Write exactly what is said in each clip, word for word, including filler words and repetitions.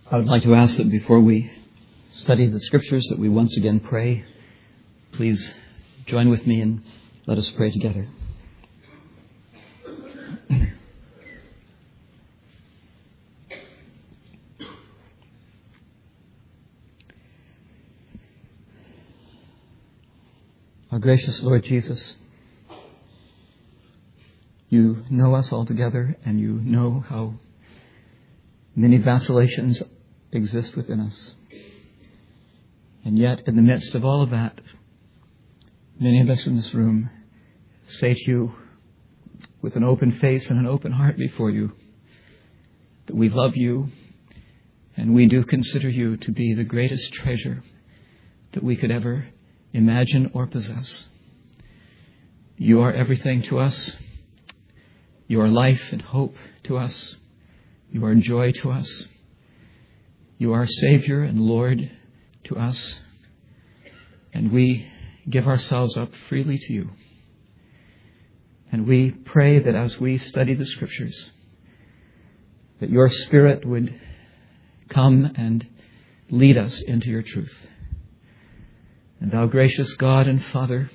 I would like to ask that before we study the Scriptures that we once again pray. Please join with me and let us pray together. Our gracious Lord Jesus, you know us altogether, and you know how many vacillations exist within us. And yet, in the midst of all of that, many of us in this room say to you with an open face and an open heart before you that we love you and we do consider you to be the greatest treasure that we could ever imagine or possess. You are everything to us. You are life and hope to us. You are joy to us. You are Savior and Lord to us. And we give ourselves up freely to you. And we pray that as we study the Scriptures, that your Spirit would come and lead us into your truth. And thou gracious God and Father,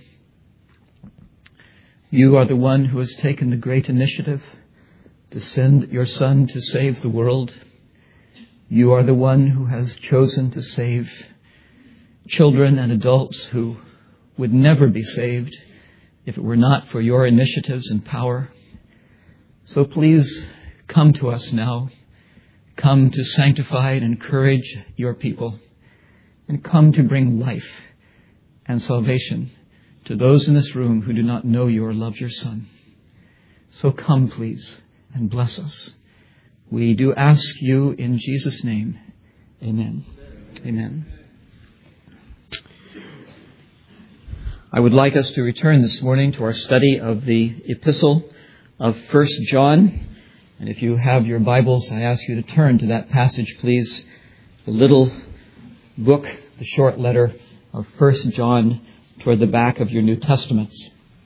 you are the one who has taken the great initiative to send your Son to save the world. You are the one who has chosen to save children and adults who would never be saved if it were not for your initiatives and power. So please come to us now. Come to sanctify and encourage your people. And come to bring life and salvation to those in this room who do not know you or love your Son. So come, please, and bless us. We do ask you in Jesus' name. Amen. Amen. I would like us to return this morning to our study of the epistle of First John. And if you have your Bibles, I ask you to turn to that passage, please. The little book, the short letter of First John, toward the back of your New Testaments.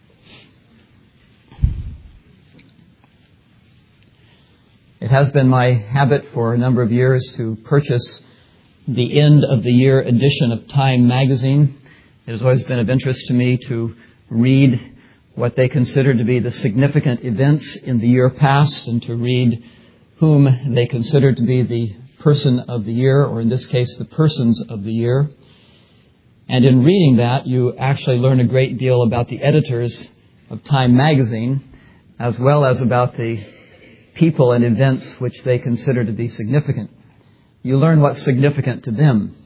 It has been my habit for a number of years to purchase the end of the year edition of Time magazine. It has always been of interest to me to read what they consider to be the significant events in the year past and to read whom they consider to be the person of the year, or in this case, the persons of the year. And in reading that, you actually learn a great deal about the editors of Time magazine, as well as about the people and events which they consider to be significant. You learn what's significant to them.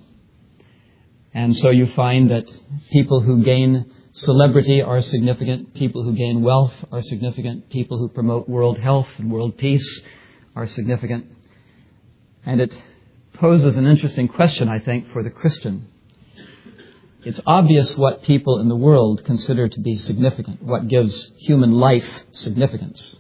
And so you find that people who gain celebrity are significant, people who gain wealth are significant, people who promote world health and world peace are significant. And it poses an interesting question, I think, for the Christian. It's obvious what people in the world consider to be significant, what gives human life significance.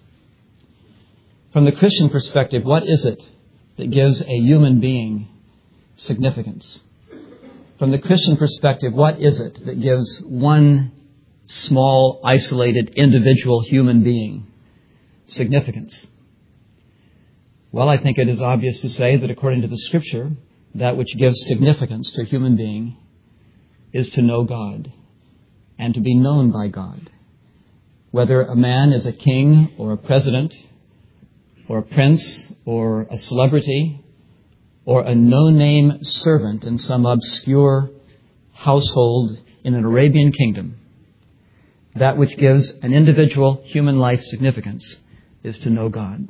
From the Christian perspective, what is it that gives a human being significance? From the Christian perspective, what is it that gives one small, isolated, individual human being significance? Well, I think it is obvious to say that according to the Scripture, that which gives significance to a human being is to know God and to be known by God. Whether a man is a king or a president or a prince or a celebrity or a no-name servant in some obscure household in an Arabian kingdom, that which gives an individual human life significance is to know God.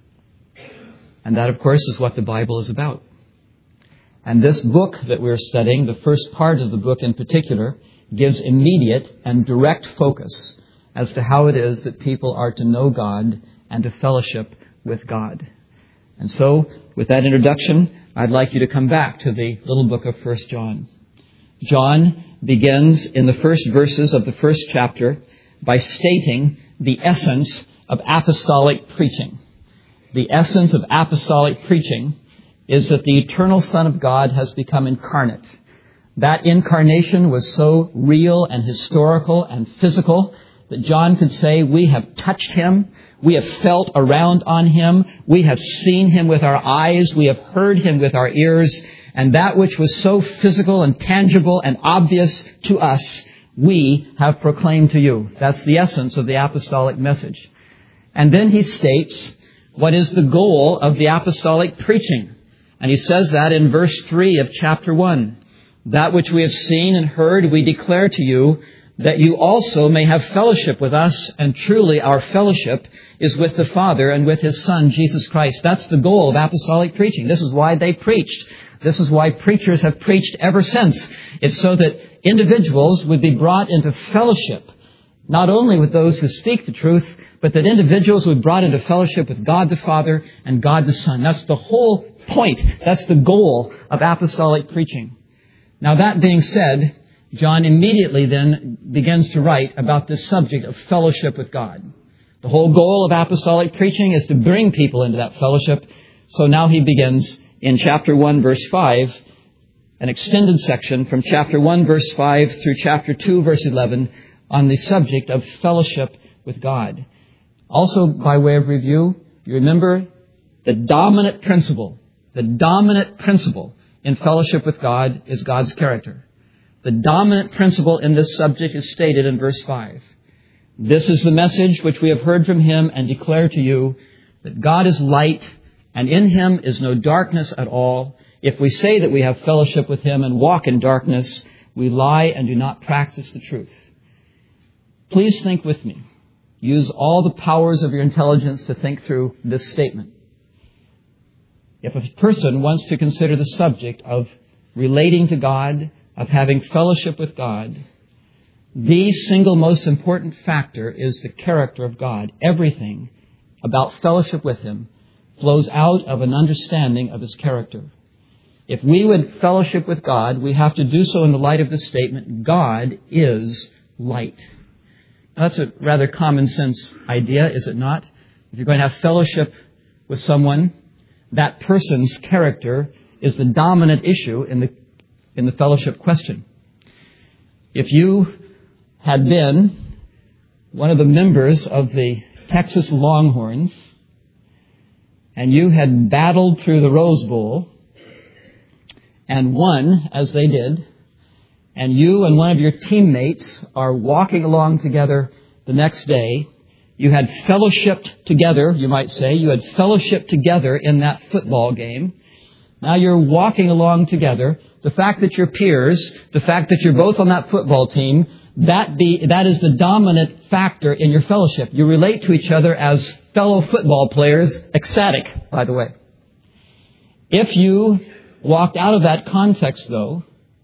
And that, of course, is what the Bible is about. And this book that we're studying, the first part of the book in particular, gives immediate and direct focus as to how it is that people are to know God and to fellowship with God. And so, with that introduction, I'd like you to come back to the little book of First John. John begins in the first verses of the first chapter by stating the essence of apostolic preaching. The essence of apostolic preaching is that the eternal Son of God has become incarnate. That incarnation was so real and historical and physical that John could say, we have touched him, we have felt around on him, we have seen him with our eyes, we have heard him with our ears, and that which was so physical and tangible and obvious to us, we have proclaimed to you. That's the essence of the apostolic message. And then he states what is the goal of the apostolic preaching. And he says that in verse three of chapter one. That which we have seen and heard we declare to you, that you also may have fellowship with us, and truly our fellowship is with the Father and with His Son, Jesus Christ. That's the goal of apostolic preaching. This is why they preached. This is why preachers have preached ever since. It's so that individuals would be brought into fellowship, not only with those who speak the truth, but that individuals would be brought into fellowship with God the Father and God the Son. That's the whole point. That's the goal of apostolic preaching. Now, that being said, John immediately then begins to write about this subject of fellowship with God. The whole goal of apostolic preaching is to bring people into that fellowship. So now he begins in chapter one, verse five, an extended section from chapter one, verse five through chapter two, verse eleven, on the subject of fellowship with God. Also, by way of review, you remember the dominant principle, the dominant principle in fellowship with God is God's character. The dominant principle in this subject is stated in verse five. This is the message which we have heard from Him and declare to you, that God is light, and in Him is no darkness at all. If we say that we have fellowship with Him and walk in darkness, we lie and do not practice the truth. Please think with me. Use all the powers of your intelligence to think through this statement. If a person wants to consider the subject of relating to God, of having fellowship with God, the single most important factor is the character of God. Everything about fellowship with Him flows out of an understanding of His character. If we would fellowship with God, we have to do so in the light of the statement, God is light. Now, that's a rather common sense idea, is it not? If you're going to have fellowship with someone, that person's character is the dominant issue in the in the fellowship question. If you had been one of the members of the Texas Longhorns and you had battled through the Rose Bowl and won, as they did, and you and one of your teammates are walking along together the next day, you had fellowshiped together, you might say, you had fellowshiped together in that football game. Now you're walking along together. The fact that you're peers, the fact that you're both on that football team, that be, that is the dominant factor in your fellowship. You relate to each other as fellow football players, ecstatic, by the way. If you walked out of that context, though,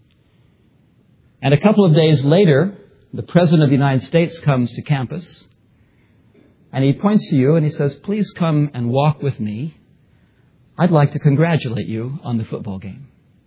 and a couple of days later, the President of the United States comes to campus, and he points to you and he says, please come and walk with me. I'd like to congratulate you on the football game.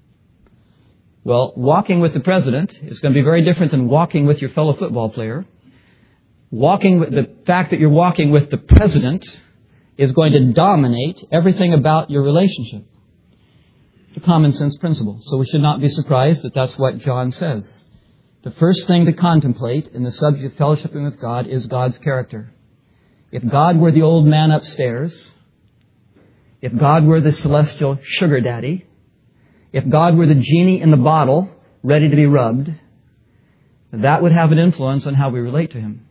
Well, walking with the President is going to be very different than walking with your fellow football player. Walking with the fact that you're walking with the President is going to dominate everything about your relationship. It's a common sense principle. So we should not be surprised that that's what John says. The first thing to contemplate in the subject of fellowshipping with God is God's character. If God were the old man upstairs, if God were the celestial sugar daddy, if God were the genie in the bottle ready to be rubbed, that would have an influence on how we relate to Him.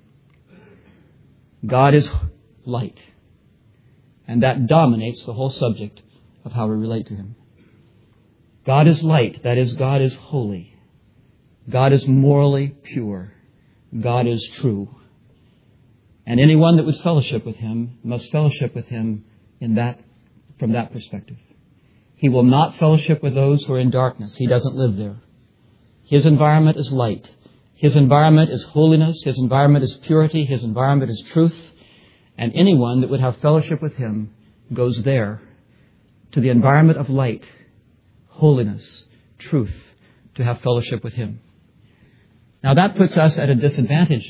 God is light, and that dominates the whole subject of how we relate to Him. God is light, that is, God is holy. God is morally pure. God is true. And anyone that would fellowship with Him must fellowship with Him in that, from that perspective. He will not fellowship with those who are in darkness. He doesn't live there. His environment is light. His environment is holiness. His environment is purity. His environment is truth. And anyone that would have fellowship with Him goes there to the environment of light, holiness, truth, to have fellowship with Him. Now that puts us at a disadvantage.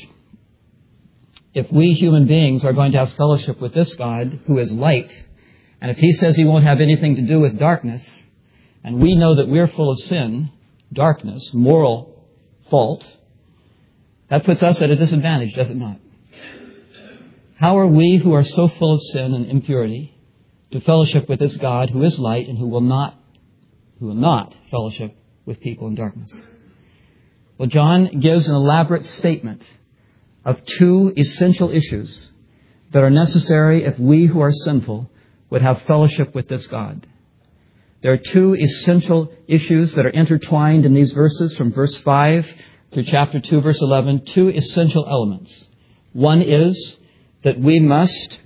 If we human beings are going to have fellowship with this God who is light, and if He says He won't have anything to do with darkness, and we know that we're full of sin, darkness, moral fault, that puts us at a disadvantage, does it not? How are we who are so full of sin and impurity to fellowship with this God who is light and who will not, who will not fellowship with people in darkness? Well, John gives an elaborate statement of two essential issues that are necessary if we who are sinful would have fellowship with this God. There are two essential issues that are intertwined in these verses from verse five through chapter two, verse eleven, two essential elements. One is that we must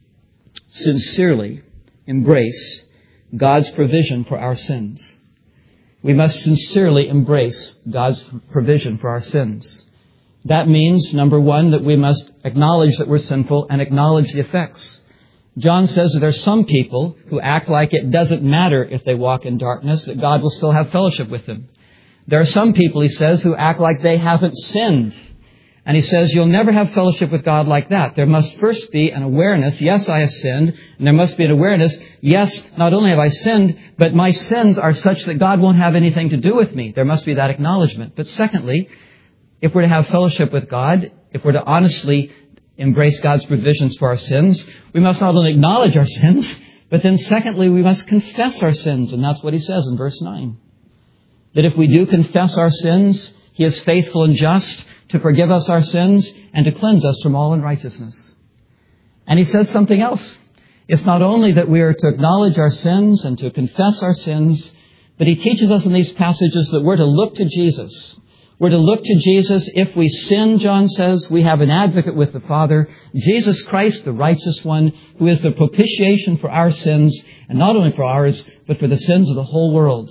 sincerely embrace God's provision for our sins. We must sincerely embrace God's provision for our sins. That means, number one, that we must acknowledge that we're sinful and acknowledge the effects. John says that there are some people who act like it doesn't matter if they walk in darkness, that God will still have fellowship with them. There are some people, he says, who act like they haven't sinned. And he says, you'll never have fellowship with God like that. There must first be an awareness, yes, I have sinned. And there must be an awareness, yes, not only have I sinned, but my sins are such that God won't have anything to do with me. There must be that acknowledgement. But secondly, if we're to have fellowship with God, if we're to honestly embrace God's provisions for our sins, we must not only acknowledge our sins, but then secondly, we must confess our sins. And that's what he says in verse nine. That if we do confess our sins, he is faithful and just to forgive us our sins and to cleanse us from all unrighteousness. And he says something else. It's not only that we are to acknowledge our sins and to confess our sins, but he teaches us in these passages that we're to look to Jesus. We're to look to Jesus. If we sin, John says, we have an advocate with the Father, Jesus Christ, the righteous one, who is the propitiation for our sins, and not only for ours, but for the sins of the whole world.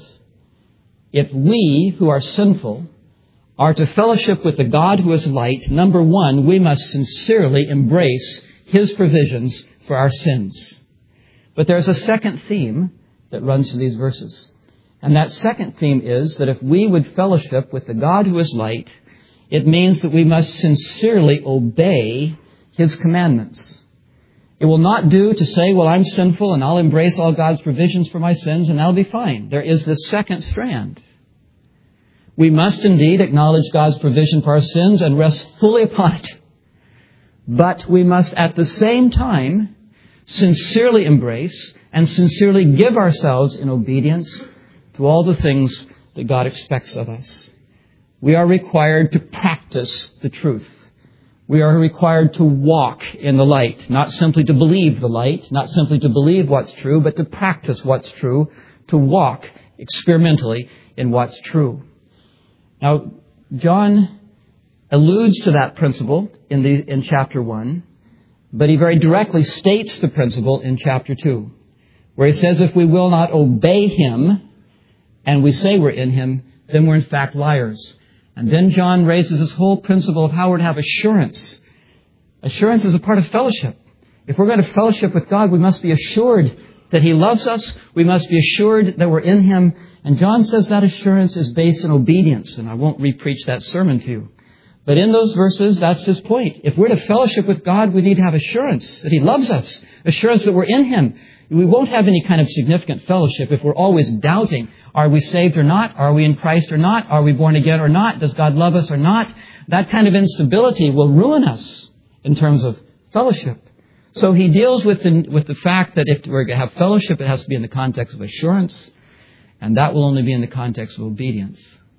If we, who are sinful, are to fellowship with the God who is light, number one, we must sincerely embrace his provisions for our sins. But there's a second theme that runs through these verses. And that second theme is that if we would fellowship with the God who is light, it means that we must sincerely obey his commandments. It will not do to say, well, I'm sinful and I'll embrace all God's provisions for my sins and I'll be fine. There is this second strand. We must indeed acknowledge God's provision for our sins and rest fully upon it. But we must at the same time sincerely embrace and sincerely give ourselves in obedience to all the things that God expects of us. We are required to practice the truth. We are required to walk in the light, not simply to believe the light, not simply to believe what's true, but to practice what's true, to walk experimentally in what's true. Now, John alludes to that principle in the in chapter one, but he very directly states the principle in chapter two, where he says if we will not obey him and we say we're in him, then we're in fact liars. And then John raises this whole principle of how we're to have assurance. Assurance is a part of fellowship. If we're going to fellowship with God, we must be assured that he loves us. We must be assured that we're in him. And John says that assurance is based on obedience. And I won't re-preach that sermon to you. But in those verses, that's his point. If we're to fellowship with God, we need to have assurance that he loves us. Assurance that we're in him. We won't have any kind of significant fellowship if we're always doubting. Are we saved or not? Are we in Christ or not? Are we born again or not? Does God love us or not? That kind of instability will ruin us in terms of fellowship. So he deals with the, with the fact that if we're going to have fellowship, it has to be in the context of assurance. And that will only be in the context of obedience.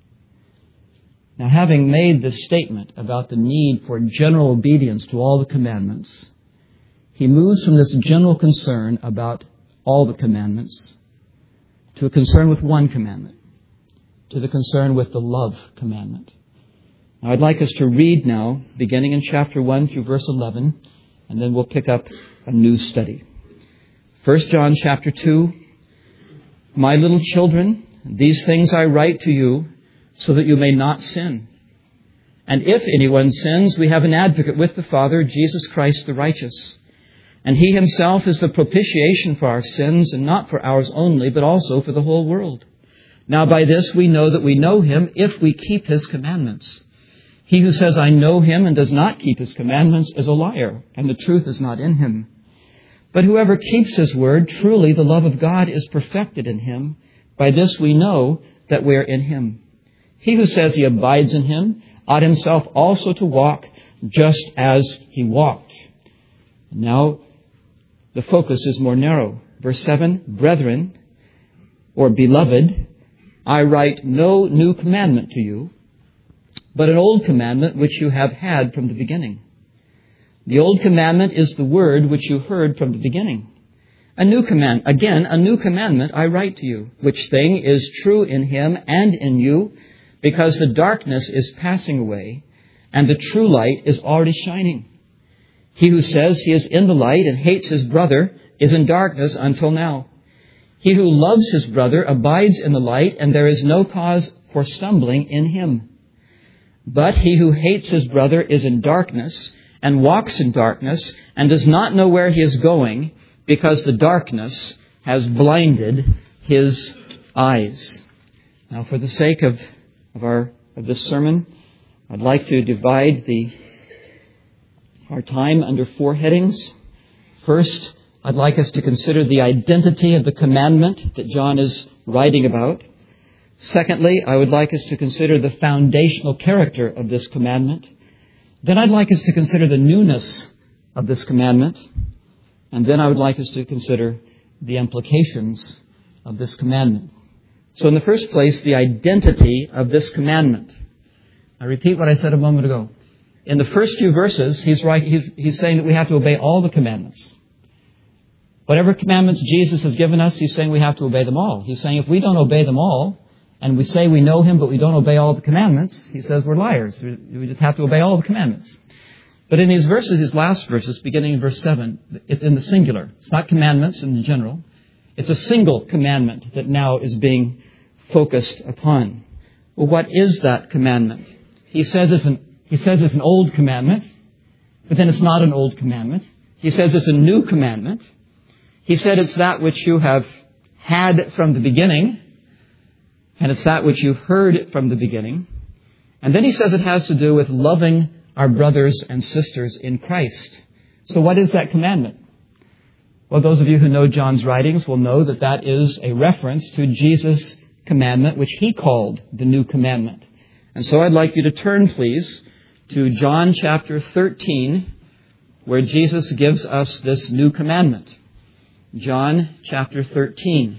Now, having made this statement about the need for general obedience to all the commandments, he moves from this general concern about all the commandments to a concern with one commandment, to the concern with the love commandment. Now, I'd like us to read now, beginning in chapter one through verse eleven, and then we'll pick up a new study. First John chapter two, my little children, these things I write to you so that you may not sin. And if anyone sins, we have an advocate with the Father, Jesus Christ the righteous. And he himself is the propitiation for our sins, and not for ours only, but also for the whole world. Now by this we know that we know him if we keep his commandments. He who says, I know him, and does not keep his commandments is a liar, and the truth is not in him. But whoever keeps his word, truly the love of God is perfected in him. By this we know that we are in him. He who says he abides in him ought himself also to walk just as he walked. Now, the focus is more narrow. Verse seven, brethren, or beloved, I write no new commandment to you, but an old commandment which you have had from the beginning. The old commandment is the word which you heard from the beginning. A new command, again, a new commandment I write to you, which thing is true in him and in you, because the darkness is passing away, and the true light is already shining. He who says he is in the light and hates his brother is in darkness until now. He who loves his brother abides in the light, and there is no cause for stumbling in him. But he who hates his brother is in darkness, and walks in darkness, and does not know where he is going, because the darkness has blinded his eyes. Now, for the sake of, of our of this sermon, I'd like to divide the our time under four headings. First, I'd like us to consider the identity of the commandment that John is writing about. Secondly, I would like us to consider the foundational character of this commandment. Then I'd like us to consider the newness of this commandment. And then I would like us to consider the implications of this commandment. So in the first place, the identity of this commandment. I repeat what I said a moment ago. In the first few verses, he's, right, he's, he's saying that we have to obey all the commandments. Whatever commandments Jesus has given us, he's saying we have to obey them all. He's saying if we don't obey them all, and we say we know him, but we don't obey all the commandments, he says we're liars. We just have to obey all the commandments. But in these verses, these last verses, beginning in verse seven, it's in the singular. It's not commandments in the general. It's a single commandment that now is being focused upon. Well, what is that commandment? He says it's an, he says it's an old commandment, but then it's not an old commandment. He says it's a new commandment. He said it's that which you have had from the beginning, and it's that which you heard from the beginning. And then he says it has to do with loving our brothers and sisters in Christ. So what is that commandment? Well, those of you who know John's writings will know that that is a reference to Jesus' commandment, which he called the new commandment. And so I'd like you to turn, please, to John chapter thirteen, where Jesus gives us this new commandment. John chapter thirteen.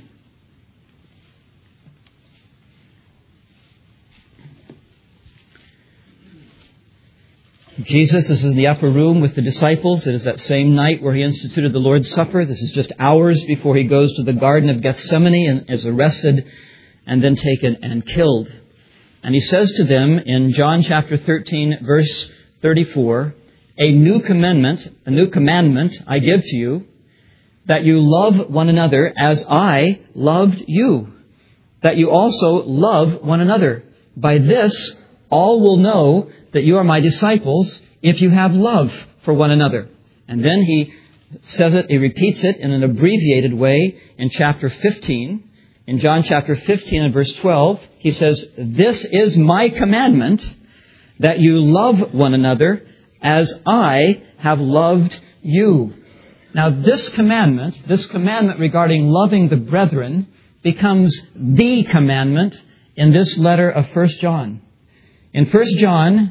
Jesus is in the upper room with the disciples. It is that same night where he instituted the Lord's Supper. This is just hours before he goes to the Garden of Gethsemane and is arrested and then taken and killed. And he says to them in John chapter thirteen, verse thirty-four, A new commandment, a new commandment I give to you, that you love one another as I loved you, that you also love one another. By this, all will know that you are my disciples if you have love for one another. And then he says it, he repeats it in an abbreviated way in chapter fifteen. In John chapter fifteen and verse twelve, he says, This is my commandment, that you love one another as I have loved you. Now this commandment, this commandment regarding loving the brethren, becomes the commandment in this letter of First John. In First John,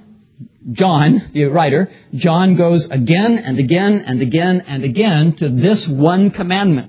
John, the writer, John goes again and again and again and again to this one commandment.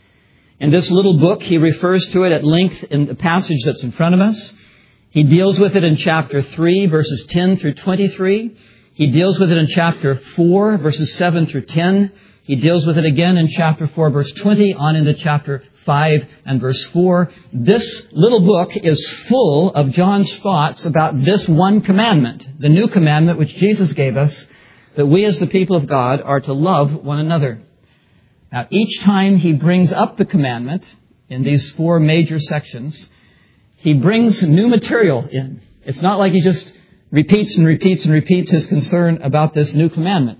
In this little book, he refers to it at length in the passage that's in front of us. He deals with it in chapter three, verses ten through twenty-three. He deals with it in chapter four, verses seven through ten. He deals with it again in chapter four, verse twenty, on into chapter five and verse four. This little book is full of John's thoughts about this one commandment, the new commandment which Jesus gave us, that we as the people of God are to love one another. Now, each time he brings up the commandment in these four major sections, he brings new material in. It's not like he just repeats and repeats and repeats his concern about this new commandment.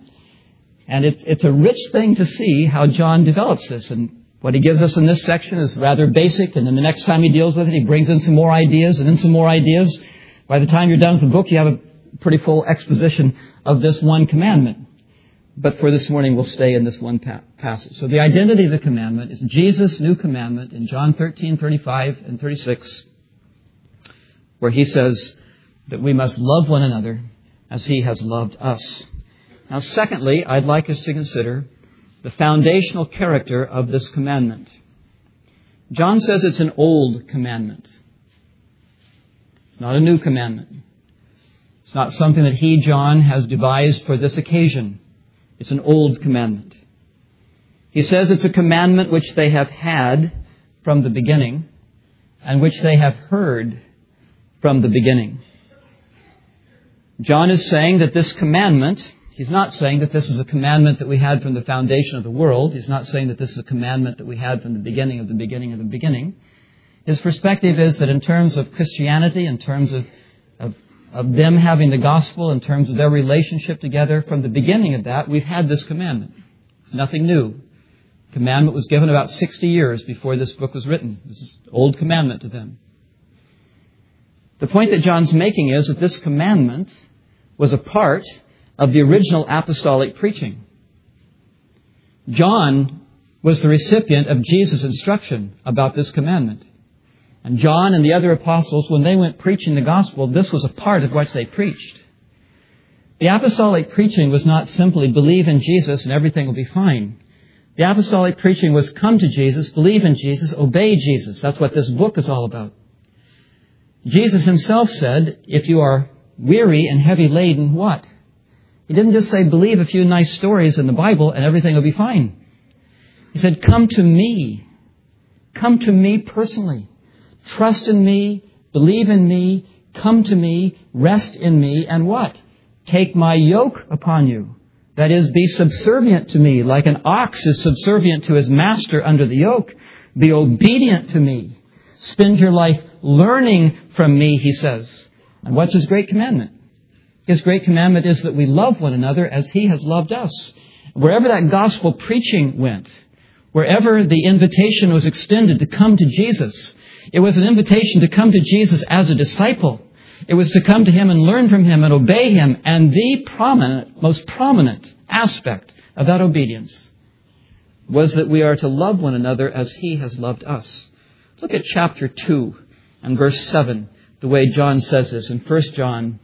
And it's it's a rich thing to see how John develops this. And what he gives us in this section is rather basic. And then the next time he deals with it, he brings in some more ideas and then some more ideas. By the time you're done with the book, you have a pretty full exposition of this one commandment. But for this morning, we'll stay in this one pa- passage. So the identity of the commandment is Jesus' new commandment in John thirteen, thirty-five and thirty-six, where he says that we must love one another as he has loved us. Now, secondly, I'd like us to consider the foundational character of this commandment. John says it's an old commandment. It's not a new commandment. It's not something that he, John, has devised for this occasion. It's an old commandment. He says it's a commandment which they have had from the beginning and which they have heard from the beginning. John is saying that this commandment, he's not saying that this is a commandment that we had from the foundation of the world. He's not saying that this is a commandment that we had from the beginning of the beginning of the beginning. His perspective is that in terms of Christianity, in terms of, of, of them having the gospel, in terms of their relationship together, from the beginning of that, we've had this commandment. It's nothing new. The commandment was given about sixty years before this book was written. This is an old commandment to them. The point that John's making is that this commandment was a part of the original apostolic preaching. John was the recipient of Jesus' instruction about this commandment. And John and the other apostles, when they went preaching the gospel, this was a part of what they preached. The apostolic preaching was not simply believe in Jesus and everything will be fine. The apostolic preaching was come to Jesus, believe in Jesus, obey Jesus. That's what this book is all about. Jesus himself said, if you are weary and heavy laden, what? He didn't just say believe a few nice stories in the Bible and everything will be fine. He said, come to me. Come to me personally. Trust in me, believe in me, come to me, rest in me, and what? Take my yoke upon you. That is, be subservient to me, like an ox is subservient to his master under the yoke. Be obedient to me. Spend your life learning from me, he says. And what's his great commandment? His great commandment is that we love one another as he has loved us. Wherever that gospel preaching went, wherever the invitation was extended to come to Jesus, it was an invitation to come to Jesus as a disciple. It was to come to him and learn from him and obey him. And the prominent, most prominent aspect of that obedience was that we are to love one another as he has loved us. Look at chapter two and verse seven, the way John says this in First John.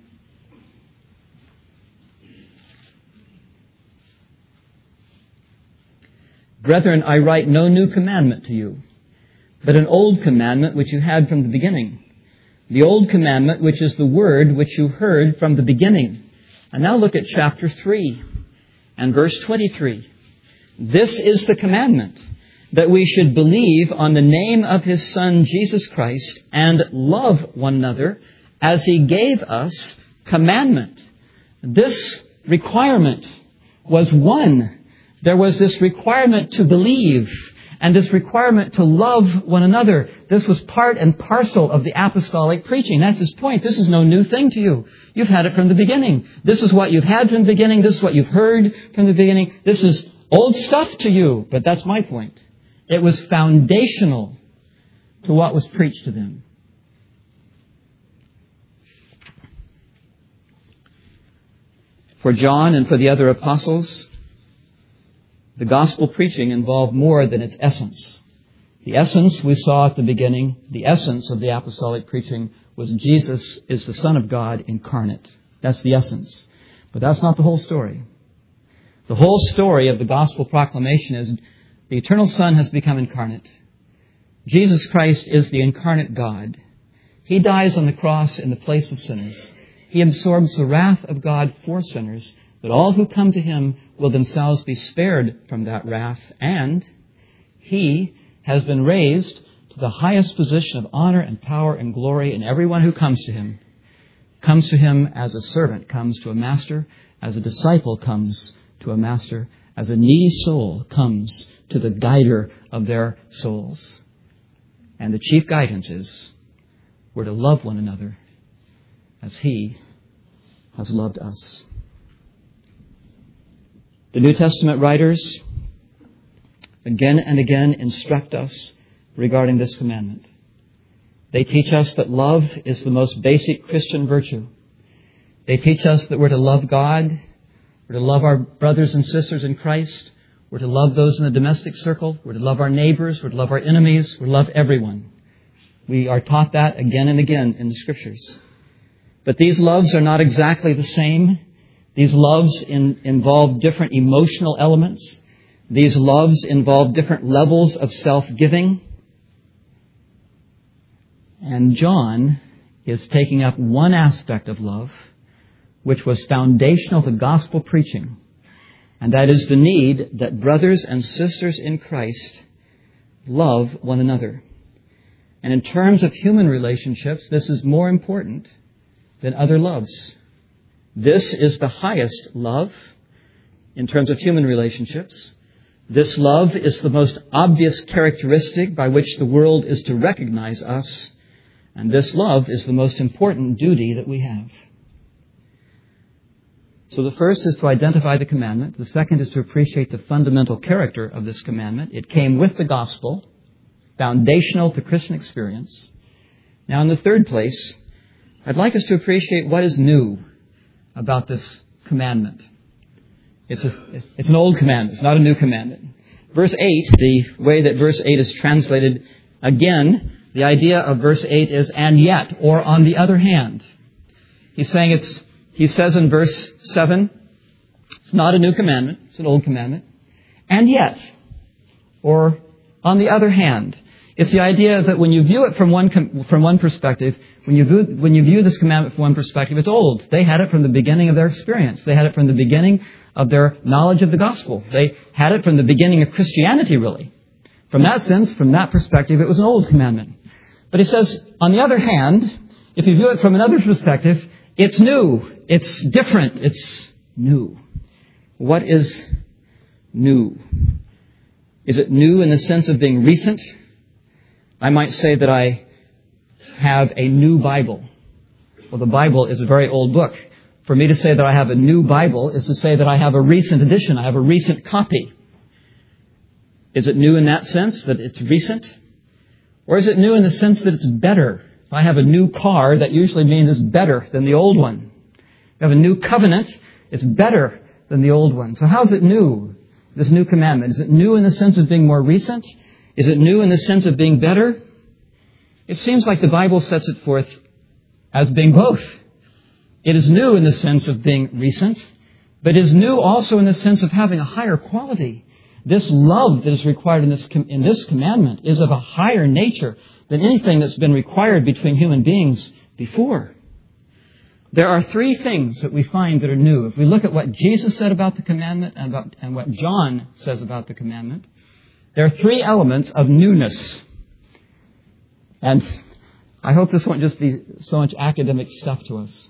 Brethren, I write no new commandment to you, but an old commandment which you had from the beginning. The old commandment, which is the word which you heard from the beginning. And now look at chapter three and verse twenty-three. This is the commandment, that we should believe on the name of his Son, Jesus Christ, and love one another as he gave us commandment. This requirement was one. There was this requirement to believe and this requirement to love one another. This was part and parcel of the apostolic preaching. That's his point. This is no new thing to you. You've had it from the beginning. This is what you've had from the beginning. This is what you've heard from the beginning. This is old stuff to you, but that's my point. It was foundational to what was preached to them. For John and for the other apostles, the gospel preaching involved more than its essence. The essence we saw at the beginning, the essence of the apostolic preaching was Jesus is the Son of God incarnate. That's the essence. But that's not the whole story. The whole story of the gospel proclamation is the eternal Son has become incarnate. Jesus Christ is the incarnate God. He dies on the cross in the place of sinners. He absorbs the wrath of God for sinners, but all who come to him will themselves be spared from that wrath. And he has been raised to the highest position of honor and power and glory, and everyone who comes to him comes to him as a servant comes to a master, as a disciple comes to a master, as a needy soul comes to the guider of their souls. And the chief guidance is we're to love one another as he has loved us. The New Testament writers again and again instruct us regarding this commandment. They teach us that love is the most basic Christian virtue. They teach us that we're to love God, we're to love our brothers and sisters in Christ, we're to love those in the domestic circle, we're to love our neighbors, we're to love our enemies, we're to love everyone. We are taught that again and again in the Scriptures. But these loves are not exactly the same. These loves in, involve different emotional elements. These loves involve different levels of self-giving. And John is taking up one aspect of love, which was foundational to gospel preaching, and that is the need that brothers and sisters in Christ love one another. And in terms of human relationships, this is more important than other loves. This is the highest love in terms of human relationships. This love is the most obvious characteristic by which the world is to recognize us. And this love is the most important duty that we have. So the first is to identify the commandment. The second is to appreciate the fundamental character of this commandment. It came with the gospel, foundational to Christian experience. Now, in the third place, I'd like us to appreciate what is new about this commandment. It's, a, it's an old commandment. It's not a new commandment. Verse eight, the way that verse eight is translated, again, the idea of verse eight is, and yet, or on the other hand. He's saying it's, he says in verse seven, it's not a new commandment, it's an old commandment. And yet, or on the other hand, it's the idea that when you view it from one from one perspective, when you view, when you view this commandment from one perspective, it's old. They had it from the beginning of their experience. They had it from the beginning of their knowledge of the gospel. They had it from the beginning of Christianity, really. From that sense, from that perspective, it was an old commandment. But he says, on the other hand, if you view it from another perspective, it's new. It's different. It's new. What is new? Is it new in the sense of being recent? I might say that I have a new Bible. Well, the Bible is a very old book. For me to say that I have a new Bible is to say that I have a recent edition. I have a recent copy. Is it new in that sense, that it's recent? Or is it new in the sense that it's better? If I have a new car, that usually means it's better than the old one. If I have a new covenant, it's better than the old one. So how is it new, this new commandment? Is it new in the sense of being more recent? Is it new in the sense of being better? It seems like the Bible sets it forth as being both. It is new in the sense of being recent, but it is new also in the sense of having a higher quality. This love that is required in this, in this commandment is of a higher nature than anything that's been required between human beings before. There are three things that we find that are new. If we look at what Jesus said about the commandment and, about, and what John says about the commandment, there are three elements of newness. And I hope this won't just be so much academic stuff to us.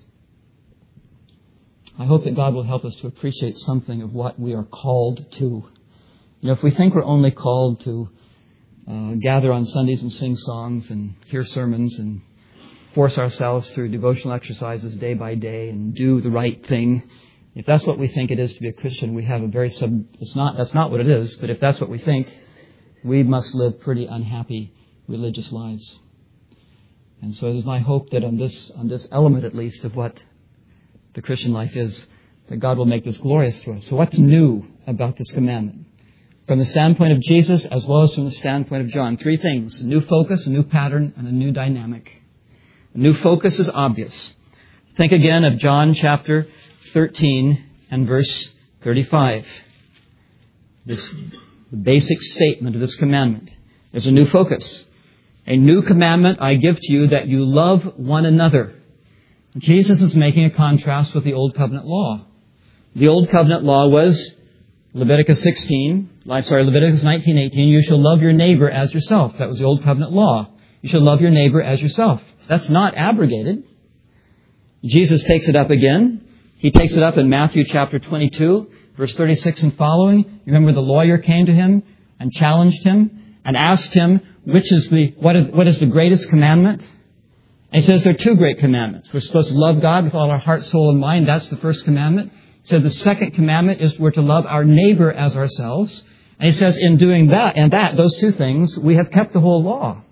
I hope that God will help us to appreciate something of what we are called to. You know, if we think we're only called to uh, gather on Sundays and sing songs and hear sermons and force ourselves through devotional exercises day by day and do the right thing, if that's what we think it is to be a Christian, we have a very sub... It's not, that's not what it is, but if that's what we think, we must live pretty unhappy religious lives. And so it is my hope that on this, on this element at least of what the Christian life is, that God will make this glorious to us. So what's new about this commandment? From the standpoint of Jesus as well as from the standpoint of John, three things: a new focus, a new pattern, and a new dynamic. A new focus is obvious. Think again of John chapter thirteen and verse thirty-five. This the basic statement of this commandment. There's a new focus. A new commandment I give to you, that you love one another. Jesus is making a contrast with the Old Covenant law. The Old Covenant law was Leviticus sixteen, sorry, Leviticus nineteen eighteen, you shall love your neighbor as yourself. That was the Old Covenant law. You shall love your neighbor as yourself. That's not abrogated. Jesus takes it up again. He takes it up in Matthew chapter twenty-two, verse thirty-six and following. You remember the lawyer came to him and challenged him and asked him, which is the, what is, what is the greatest commandment? And he says there are two great commandments. We're supposed to love God with all our heart, soul, and mind. That's the first commandment. He said the second commandment is we're to love our neighbor as ourselves. And he says in doing that and that, those two things, we have kept the whole law.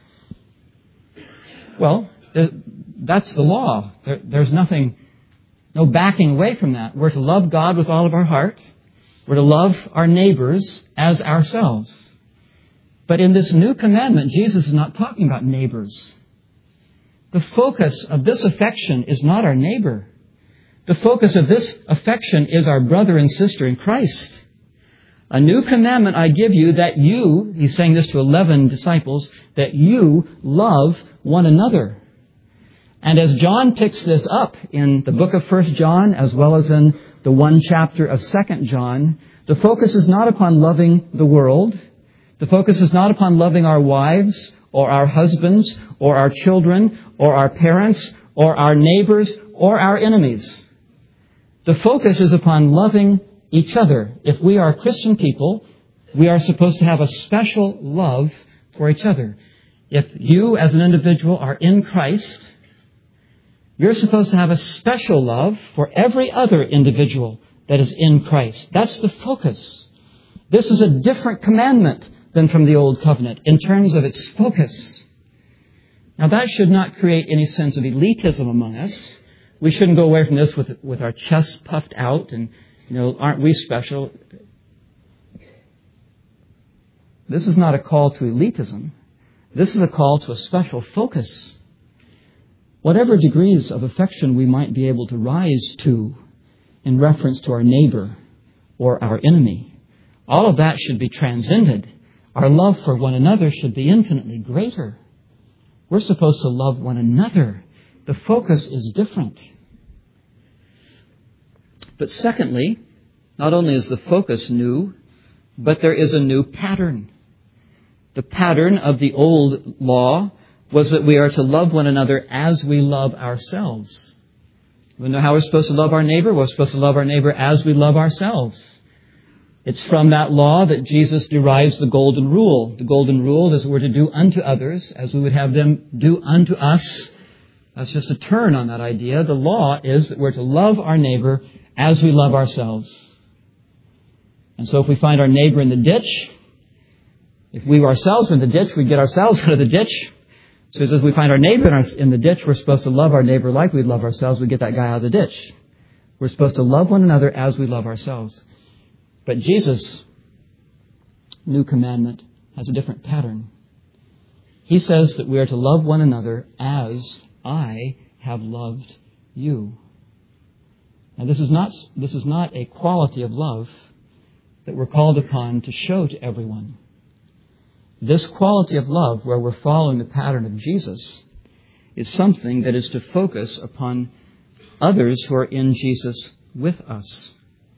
Well, that's the law. There, there's nothing, no backing away from that. We're to love God with all of our heart. We're to love our neighbors as ourselves. But in this new commandment, Jesus is not talking about neighbors. The focus of this affection is not our neighbor. The focus of this affection is our brother and sister in Christ. A new commandment I give you, that you, he's saying this to eleven disciples, that you love one another. And as John picks this up in the book of First John, as well as in the one chapter of Second John, the focus is not upon loving the world. The focus is not upon loving our wives, or our husbands, or our children, or our parents, or our neighbors, or our enemies. The focus is upon loving each other. If we are Christian people, we are supposed to have a special love for each other. If you as an individual are in Christ, you're supposed to have a special love for every other individual that is in Christ. That's the focus. This is a different commandment than from the Old Covenant in terms of its focus. Now that should not create any sense of elitism among us. We shouldn't go away from this with, with our chests puffed out and, you know, aren't we special? This is not a call to elitism. This is a call to a special focus. Whatever degrees of affection we might be able to rise to in reference to our neighbor or our enemy, all of that should be transcended. Our love for one another should be infinitely greater. We're supposed to love one another. The focus is different. But secondly, not only is the focus new, but there is a new pattern. The pattern of the old law was that we are to love one another as we love ourselves. We know how we're supposed to love our neighbor. We're supposed to love our neighbor as we love ourselves. It's from that law that Jesus derives the golden rule. The golden rule is that we're to do unto others as we would have them do unto us. That's just a turn on that idea. The law is that we're to love our neighbor as we love ourselves. And so if we find our neighbor in the ditch, if we ourselves are in the ditch, we get ourselves out of the ditch. So as we find our neighbor in the ditch, we're supposed to love our neighbor like we love ourselves. We get that guy out of the ditch. We're supposed to love one another as we love ourselves. But Jesus' new commandment has a different pattern. He says that we are to love one another as I have loved you. Now this is not, this is not a quality of love that we're called upon to show to everyone. This quality of love, where we're following the pattern of Jesus, is something that is to focus upon others who are in Jesus with us.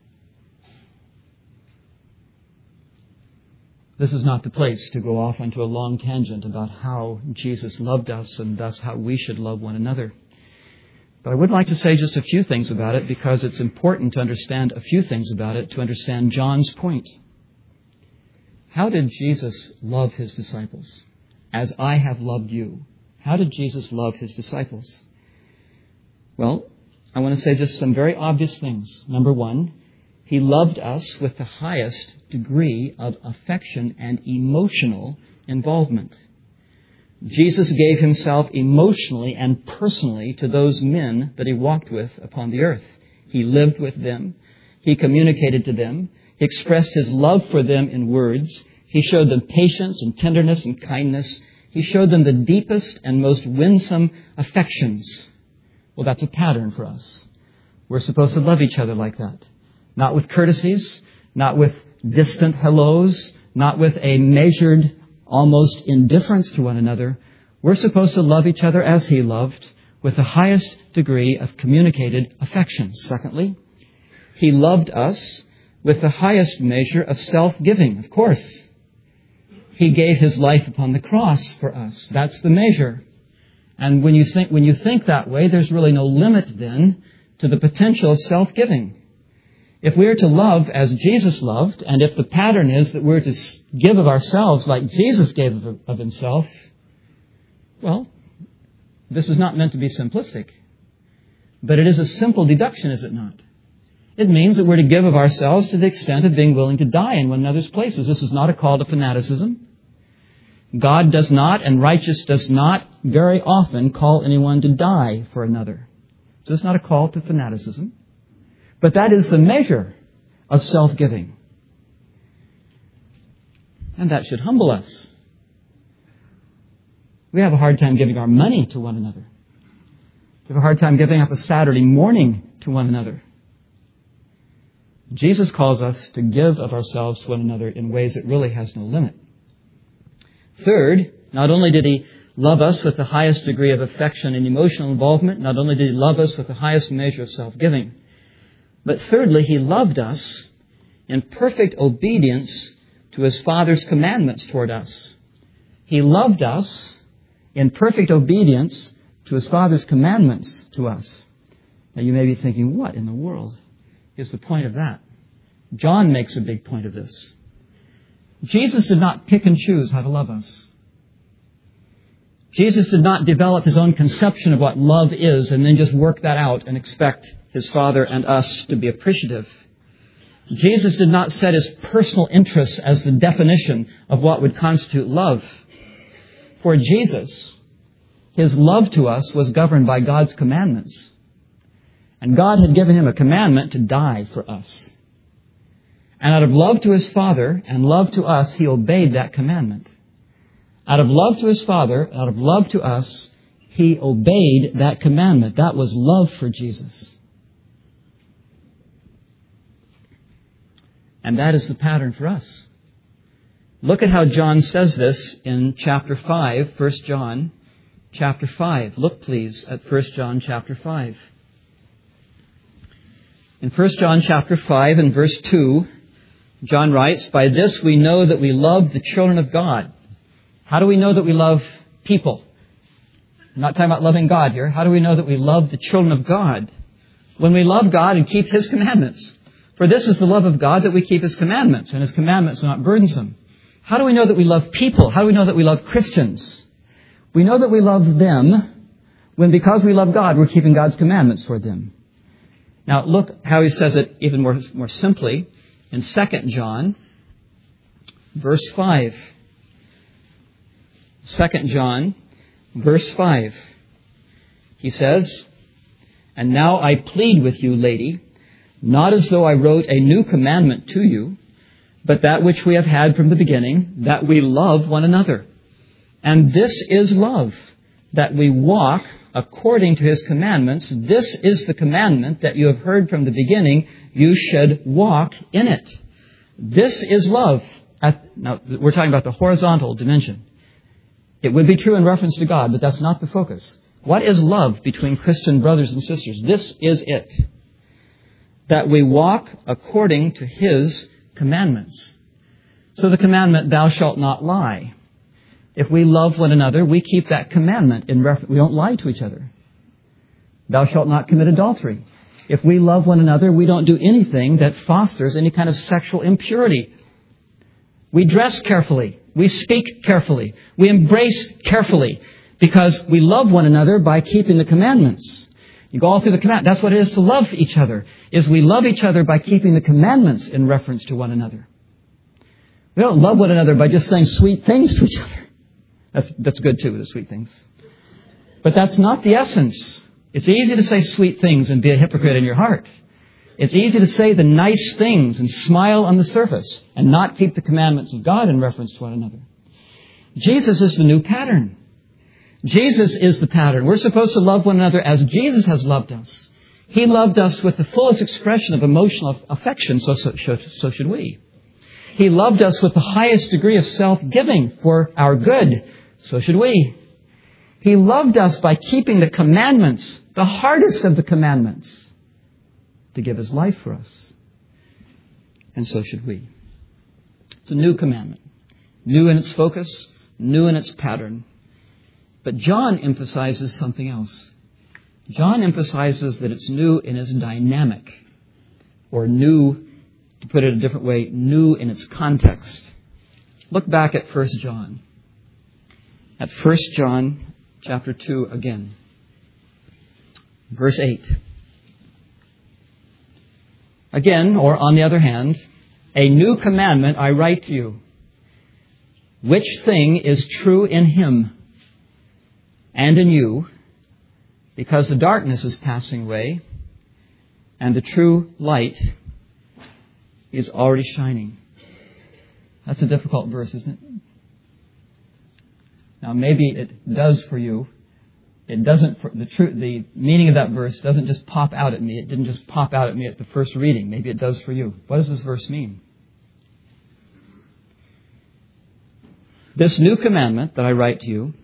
This is not the place to go off onto a long tangent about how Jesus loved us and thus how we should love one another. But I would like to say just a few things about it because it's important to understand a few things about it to understand John's point. How did Jesus love his disciples? As I have loved you. How did Jesus love his disciples? Well, I want to say just some very obvious things. Number one, he loved us with the highest degree of affection and emotional involvement. Jesus gave himself emotionally and personally to those men that he walked with upon the earth. He lived with them. He communicated to them. He expressed his love for them in words. He showed them patience and tenderness and kindness. He showed them the deepest and most winsome affections. Well, that's a pattern for us. We're supposed to love each other like that. Not with courtesies, not with distant hellos, not with a measured, almost indifference to one another. We're supposed to love each other as he loved, with the highest degree of communicated affection. Secondly, he loved us with the highest measure of self-giving. Of course, he gave his life upon the cross for us. That's the measure. And when you think, when you think that way, there's really no limit then to the potential of self-giving. If we are to love as Jesus loved, and if the pattern is that we're to give of ourselves like Jesus gave of, of himself, well, this is not meant to be simplistic. But it is a simple deduction, is it not? It means that we're to give of ourselves to the extent of being willing to die in one another's places. This is not a call to fanaticism. God does not, and righteous does not very often call anyone to die for another. So it's not a call to fanaticism. But that is the measure of self-giving. And that should humble us. We have a hard time giving our money to one another. We have a hard time giving up a Saturday morning to one another. Jesus calls us to give of ourselves to one another in ways that really has no limit. Third, not only did he love us with the highest degree of affection and emotional involvement, not only did he love us with the highest measure of self-giving, but thirdly, he loved us in perfect obedience to his Father's commandments toward us. He loved us in perfect obedience to his Father's commandments to us. Now you may be thinking, what in the world is the point of that? John makes a big point of this. Jesus did not pick and choose how to love us. Jesus did not develop his own conception of what love is and then just work that out and expect his Father and us to be appreciative. Jesus did not set his personal interests as the definition of what would constitute love. For Jesus, his love to us was governed by God's commandments. And God had given him a commandment to die for us. And out of love to his Father and love to us, he obeyed that commandment. Out of love to his Father, out of love to us, he obeyed that commandment. That was love for Jesus. And that is the pattern for us. Look at how John says this in chapter five, First John chapter five. Look, please, at First John chapter five. In First John chapter five and verse two, John writes, "By this we know that we love the children of God." How do we know that we love people? I'm not talking about loving God here. How do we know that we love the children of God? When we love God and keep his commandments. For this is the love of God, that we keep his commandments, and his commandments are not burdensome. How do we know that we love people? How do we know that we love Christians? We know that we love them when, because we love God, we're keeping God's commandments toward them. Now, look how he says it even more, more simply in Second John, verse five. Second John, verse five. He says, "And now I plead with you, lady, not as though I wrote a new commandment to you, but that which we have had from the beginning, that we love one another. And this is love, that we walk according to his commandments. This is the commandment that you have heard from the beginning. You should walk in it." This is love. At, now, we're talking about the horizontal dimension. It would be true in reference to God, but that's not the focus. What is love between Christian brothers and sisters? This is it. That we walk according to his commandments. So the commandment, "Thou shalt not lie." If we love one another, we keep that commandment in reference. We don't lie to each other. "Thou shalt not commit adultery." If we love one another, we don't do anything that fosters any kind of sexual impurity. We dress carefully. We speak carefully. We embrace carefully because we love one another by keeping the commandments. You go all through the commandments. That's what it is to love each other, is we love each other by keeping the commandments in reference to one another. We don't love one another by just saying sweet things to each other. That's, that's good too, the sweet things. But that's not the essence. It's easy to say sweet things and be a hypocrite in your heart. It's easy to say the nice things and smile on the surface and not keep the commandments of God in reference to one another. Jesus is the new pattern. Jesus is the pattern. We're supposed to love one another as Jesus has loved us. He loved us with the fullest expression of emotional affection, so, so, so should we. He loved us with the highest degree of self-giving for our good, so should we. He loved us by keeping the commandments, the hardest of the commandments, to give his life for us. And so should we. It's a new commandment. New in its focus, new in its pattern. But John emphasizes something else. John emphasizes that it's new in its dynamic, or new, to put it a different way, new in its context. Look back at First John. At First John chapter two again. Verse eight. Again, or on the other hand, "A new commandment I write to you, which thing is true in him and in you, because the darkness is passing away and the true light is already shining." That's a difficult verse, isn't it? Now, maybe it does for you It doesn't, the true, the meaning of that verse doesn't just pop out at me. It didn't just pop out at me at the first reading. Maybe it does for you. What does this verse mean? This new commandment that I write to you,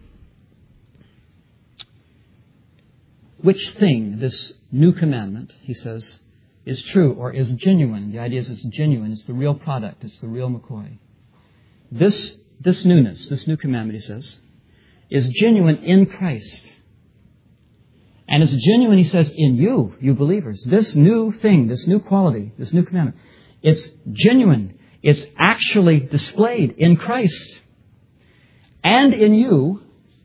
which thing, this new commandment, he says, is true or is genuine. The idea is it's genuine. It's the real product. It's the real McCoy. This, this newness, this new commandment, he says, is genuine in Christ. And it's genuine, he says, in you, you believers. This new thing, this new quality, this new commandment, it's genuine. It's actually displayed in Christ and in you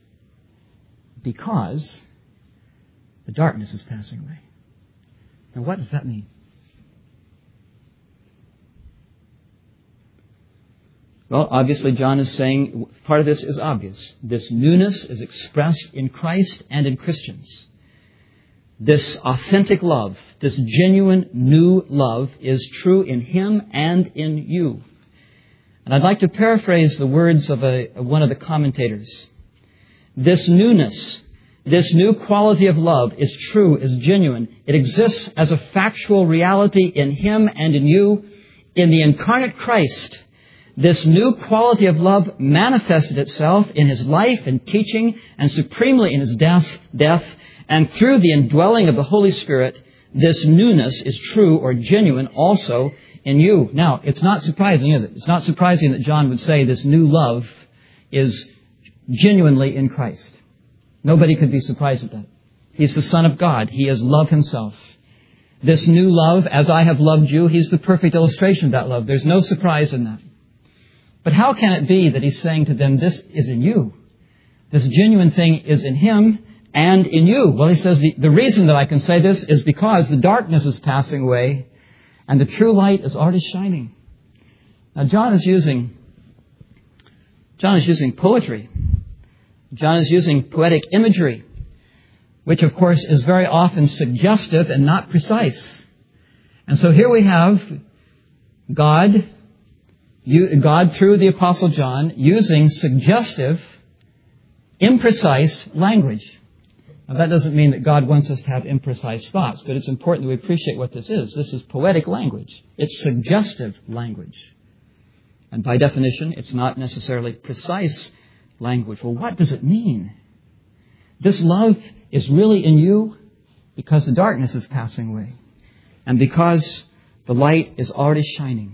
because the darkness is passing away. Now, what does that mean? Well, obviously, John is saying part of this is obvious. This newness is expressed in Christ and in Christians. This authentic love, this genuine new love is true in Him and in you. And I'd like to paraphrase the words of, a, of one of the commentators. This newness, this new quality of love is true, is genuine. It exists as a factual reality in Him and in you. In the incarnate Christ, this new quality of love manifested itself in His life and teaching and supremely in His death, death. And through the indwelling of the Holy Spirit, this newness is true or genuine also in you. Now, it's not surprising, is it? It's not surprising that John would say this new love is genuinely in Christ. Nobody could be surprised at that. He's the Son of God. He is love Himself. This new love, as I have loved you, He's the perfect illustration of that love. There's no surprise in that. But how can it be that He's saying to them, this is in you? This genuine thing is in Him and in you. Well, he says, the, the reason that I can say this is because the darkness is passing away and the true light is already shining. Now, John is using, John is using poetry. John is using poetic imagery, which, of course, is very often suggestive and not precise. And so here we have God, you, God through the Apostle John, using suggestive, imprecise language. Now, that doesn't mean that God wants us to have imprecise thoughts, but it's important that we appreciate what this is. This is poetic language. It's suggestive language. And by definition, it's not necessarily precise language. Well, what does it mean? This love is really in you because the darkness is passing away and because the light is already shining.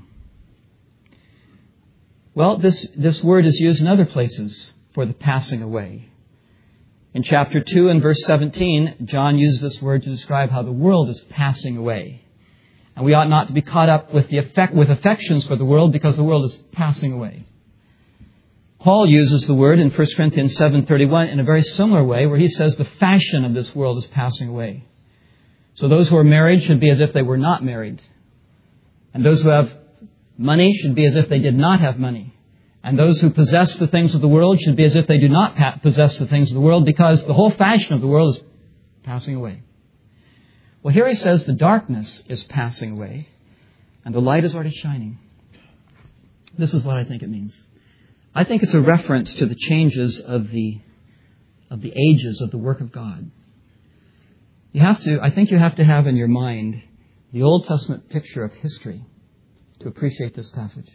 Well, this, this word is used in other places for the passing away. In chapter two and verse seventeen, John uses this word to describe how the world is passing away. And we ought not to be caught up with the effect, with affections for the world because the world is passing away. Paul uses the word in First Corinthians seven thirty-one in a very similar way where he says the fashion of this world is passing away. So those who are married should be as if they were not married. And those who have money should be as if they did not have money. And those who possess the things of the world should be as if they do not possess the things of the world because the whole fashion of the world is passing away. Well, here he says the darkness is passing away and the light is already shining. This is what I think it means. I think it's a reference to the changes of the, of the ages of the work of God. You have to, I think you have to have in your mind the Old Testament picture of history to appreciate this passage.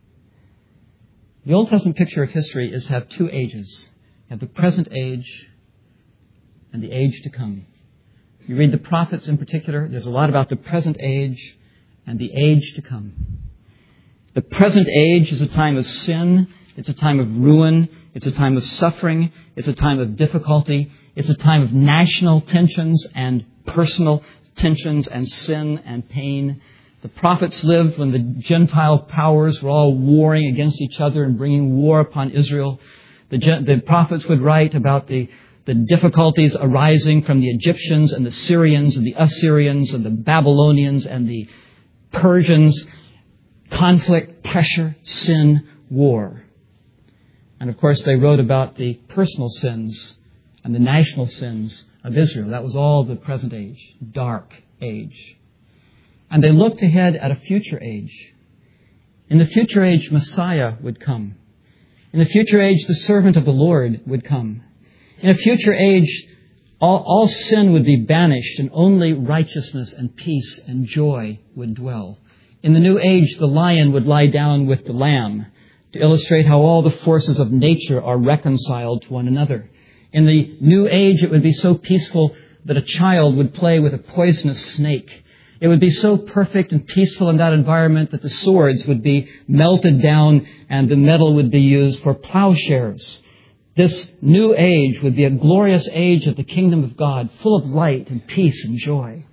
The Old Testament picture of history is to have two ages. You have the present age and the age to come. You read the prophets in particular, there's a lot about the present age and the age to come. The present age is a time of sin. It's a time of ruin. It's a time of suffering. It's a time of difficulty. It's a time of national tensions and personal tensions and sin and pain. The prophets lived when the Gentile powers were all warring against each other and bringing war upon Israel. The, the prophets would write about the, the difficulties arising from the Egyptians and the Syrians and the Assyrians and the Babylonians and the Persians. Conflict, pressure, sin, war. And of course they wrote about the personal sins and the national sins of Israel. That was all the present age, dark age. And they looked ahead at a future age. In the future age, Messiah would come. In the future age, the servant of the Lord would come. In a future age, All, all sin would be banished and only righteousness and peace and joy would dwell. In the new age, the lion would lie down with the lamb to illustrate how all the forces of nature are reconciled to one another. In the new age, it would be so peaceful that a child would play with a poisonous snake. It would be so perfect and peaceful in that environment that the swords would be melted down and the metal would be used for plowshares. This new age would be a glorious age of the kingdom of God, full of light and peace and joy.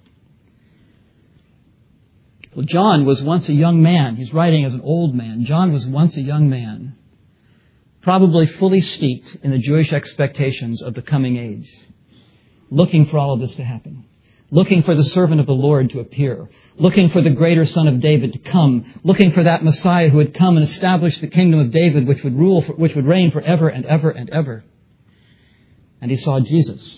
Well, John was once a young man. He's writing as an old man. John was once a young man, probably fully steeped in the Jewish expectations of the coming age, looking for all of this to happen, looking for the servant of the Lord to appear, looking for the greater Son of David to come, looking for that Messiah who would come and establish the kingdom of David, which would rule, for, which would reign forever and ever and ever. And he saw Jesus.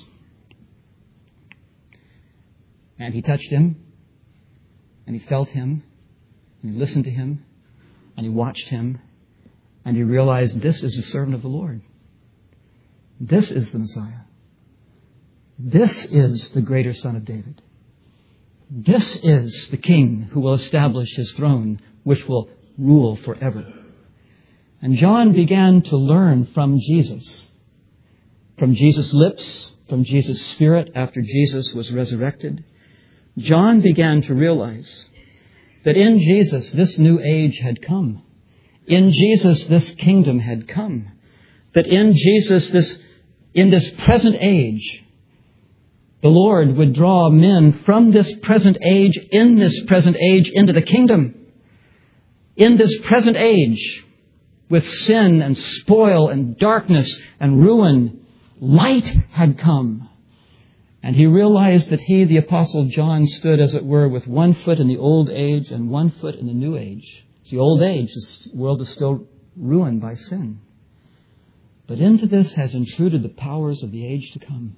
And he touched him, and he felt him, and he listened to him, and he watched him, and he realized this is the servant of the Lord. This is the Messiah. This is the greater Son of David. This is the King who will establish his throne, which will rule forever. And John began to learn from Jesus, from Jesus' lips, from Jesus' spirit after Jesus was resurrected. John began to realize that in Jesus this new age had come. In Jesus this kingdom had come. That in Jesus, this, in this present age, the Lord would draw men from this present age, in this present age, into the kingdom. In this present age, with sin and spoil and darkness and ruin, light had come. And he realized that he, the Apostle John, stood, as it were, with one foot in the old age and one foot in the new age. The old age, the world is still ruined by sin. But into this has intruded the powers of the age to come.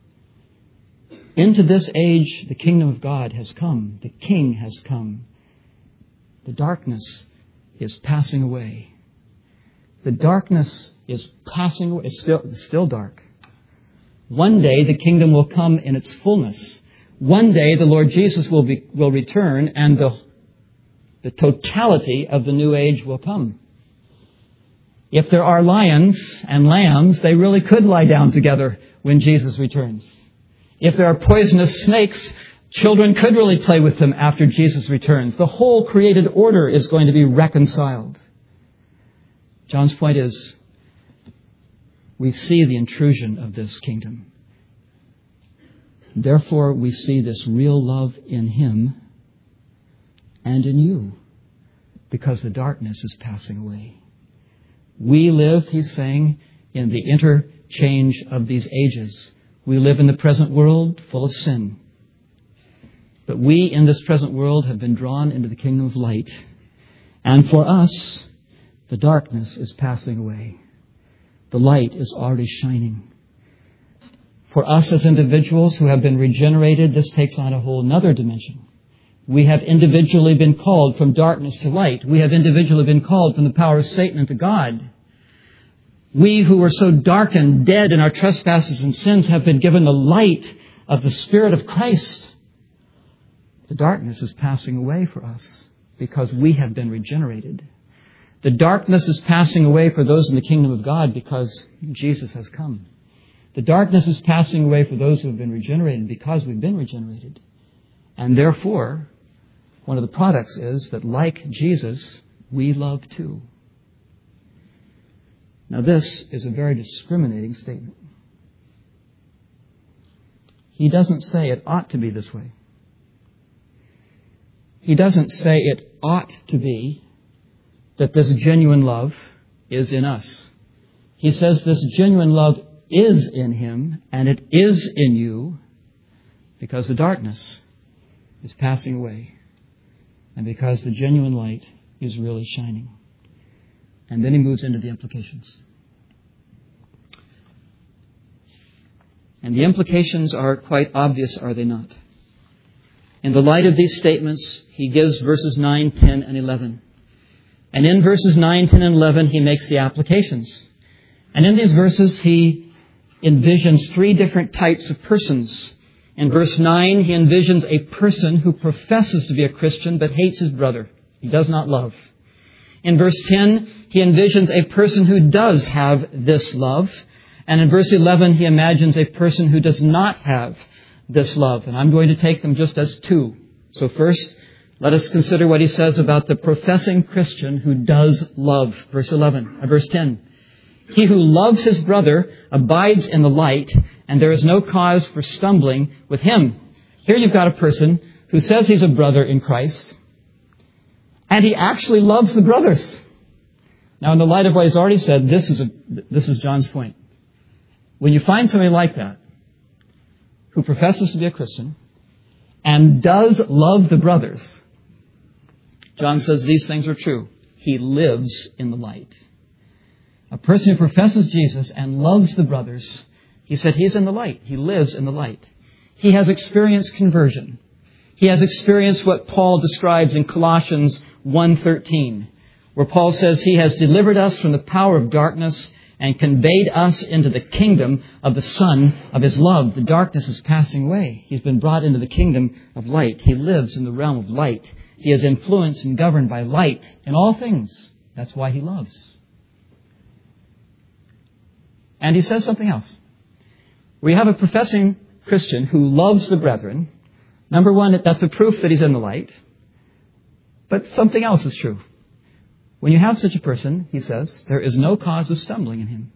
Into this age, the kingdom of God has come. The King has come. The darkness is passing away. The darkness is passing away. It's still, it's still dark. One day, the kingdom will come in its fullness. One day, the Lord Jesus will be, will return, and the, the totality of the new age will come. If there are lions and lambs, they really could lie down together when Jesus returns. If there are poisonous snakes, children could really play with them after Jesus returns. The whole created order is going to be reconciled. John's point is, we see the intrusion of this kingdom. Therefore, we see this real love in him and in you, because the darkness is passing away. We live, he's saying, in the interchange of these ages. We live in the present world full of sin. But we in this present world have been drawn into the kingdom of light. And for us, the darkness is passing away. The light is already shining. For us as individuals who have been regenerated, this takes on a whole other dimension. We have individually been called from darkness to light. We have individually been called from the power of Satan into God. We who were so darkened, dead in our trespasses and sins, have been given the light of the Spirit of Christ. The darkness is passing away for us because we have been regenerated. The darkness is passing away for those in the kingdom of God because Jesus has come. The darkness is passing away for those who have been regenerated because we've been regenerated. And therefore, one of the products is that, like Jesus, we love too. Now, this is a very discriminating statement. He doesn't say it ought to be this way. He doesn't say it ought to be that this genuine love is in us. He says this genuine love is in him, and it is in you, because the darkness is passing away, and because the genuine light is really shining. And then he moves into the implications. And the implications are quite obvious, are they not? In the light of these statements, he gives verses nine, ten, and eleven. And in verses nine, ten, and eleven, he makes the applications. And in these verses, he envisions three different types of persons. In verse nine, he envisions a person who professes to be a Christian but hates his brother. He does not love. In verse ten, he envisions a person who does have this love. And in verse eleven, he imagines a person who does not have this love. And I'm going to take them just as two. So first, let us consider what he says about the professing Christian who does love. Verse eleven, uh, verse ten. He who loves his brother abides in the light, and there is no cause for stumbling with him. Here you've got a person who says he's a brother in Christ, and he actually loves the brothers. Now, in the light of what he's already said, this is a, this is John's point. When you find somebody like that, who professes to be a Christian, and does love the brothers, John says these things are true. He lives in the light. A person who professes Jesus and loves the brothers, he said he's in the light. He lives in the light. He has experienced conversion. He has experienced what Paul describes in Colossians one thirteen, where Paul says he has delivered us from the power of darkness and conveyed us into the kingdom of the Son of his love. The darkness is passing away. He's been brought into the kingdom of light. He lives in the realm of light. He is influenced and governed by light in all things. That's why he loves. And he says something else. We have a professing Christian who loves the brethren. Number one, that's a proof that he's in the light. But something else is true. When you have such a person, he says, there is no cause of stumbling in him.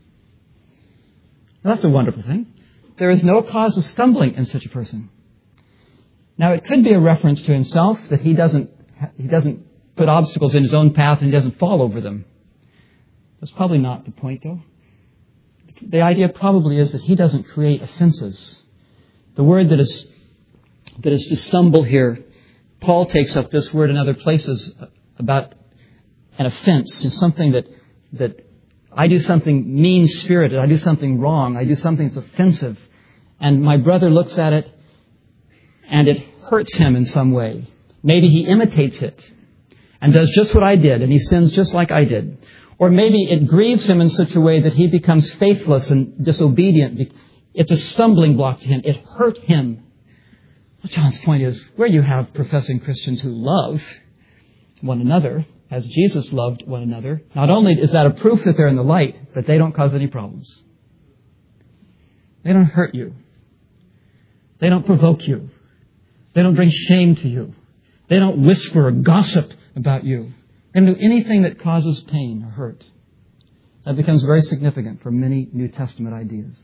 Now, that's a wonderful thing. There is no cause of stumbling in such a person. Now, it could be a reference to himself, that he doesn't, he doesn't put obstacles in his own path and he doesn't fall over them. That's probably not the point, though. The idea probably is that he doesn't create offenses. The word that is that is to stumble here, Paul takes up this word in other places about an offense. It's something that that I do something mean-spirited, I do something wrong, I do something that's offensive, and my brother looks at it and it hurts him in some way. Maybe he imitates it and does just what I did, and he sins just like I did. Or maybe it grieves him in such a way that he becomes faithless and disobedient. It's a stumbling block to him. It hurt him. Well, John's point is, where you have professing Christians who love one another, as Jesus loved one another, not only is that a proof that they're in the light, but they don't cause any problems. They don't hurt you. They don't provoke you. They don't bring shame to you. They don't whisper or gossip about you. They don't do anything that causes pain or hurt. That becomes very significant for many New Testament ideas.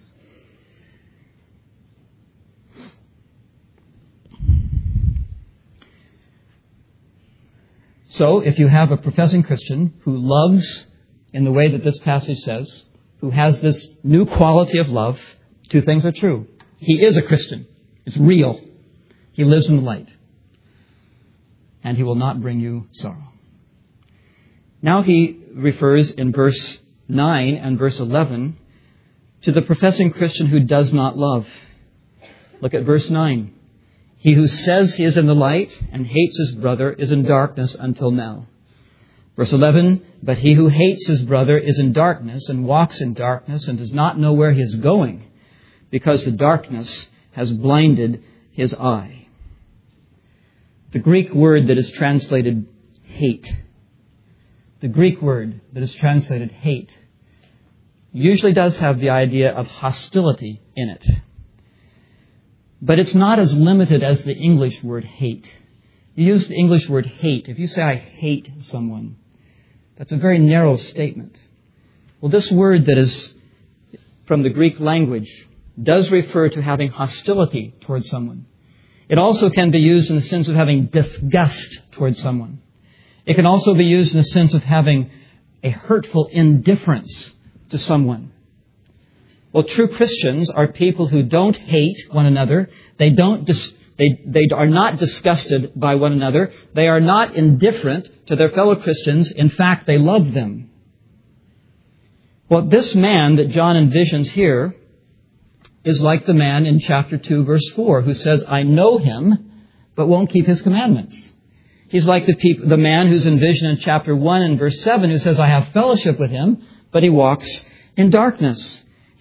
So, if you have a professing Christian who loves in the way that this passage says, who has this new quality of love, two things are true. He is a Christian. It's real. He lives in the light. And he will not bring you sorrow. Now he refers in verse nine and verse eleven to the professing Christian who does not love. Look at verse nine. He who says he is in the light and hates his brother is in darkness until now. Verse eleven, but he who hates his brother is in darkness and walks in darkness and does not know where he is going, because the darkness has blinded his eye. The Greek word that is translated hate, the Greek word that is translated hate, usually does have the idea of hostility in it. But it's not as limited as the English word hate. You use the English word hate. If you say, I hate someone, that's a very narrow statement. Well, this word that is from the Greek language does refer to having hostility towards someone. It also can be used in the sense of having disgust towards someone. It can also be used in the sense of having a hurtful indifference to someone. Well, true Christians are people who don't hate one another. They don't dis- they, they are not disgusted by one another. They are not indifferent to their fellow Christians. In fact, they love them. Well, this man that John envisions here is like the man in chapter two, verse four, who says, I know him, but won't keep his commandments. He's like the peop- the man who's envisioned in chapter one and verse seven, who says, I have fellowship with him, but he walks in darkness.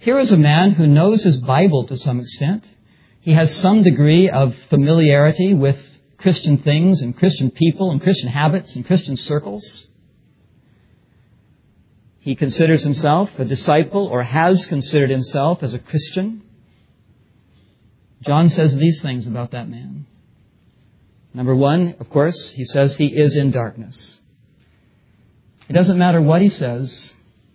Here is a man who knows his Bible to some extent. He has some degree of familiarity with Christian things and Christian people and Christian habits and Christian circles. He considers himself a disciple or has considered himself as a Christian. John says these things about that man. Number one, of course, he says he is in darkness. It doesn't matter what he says.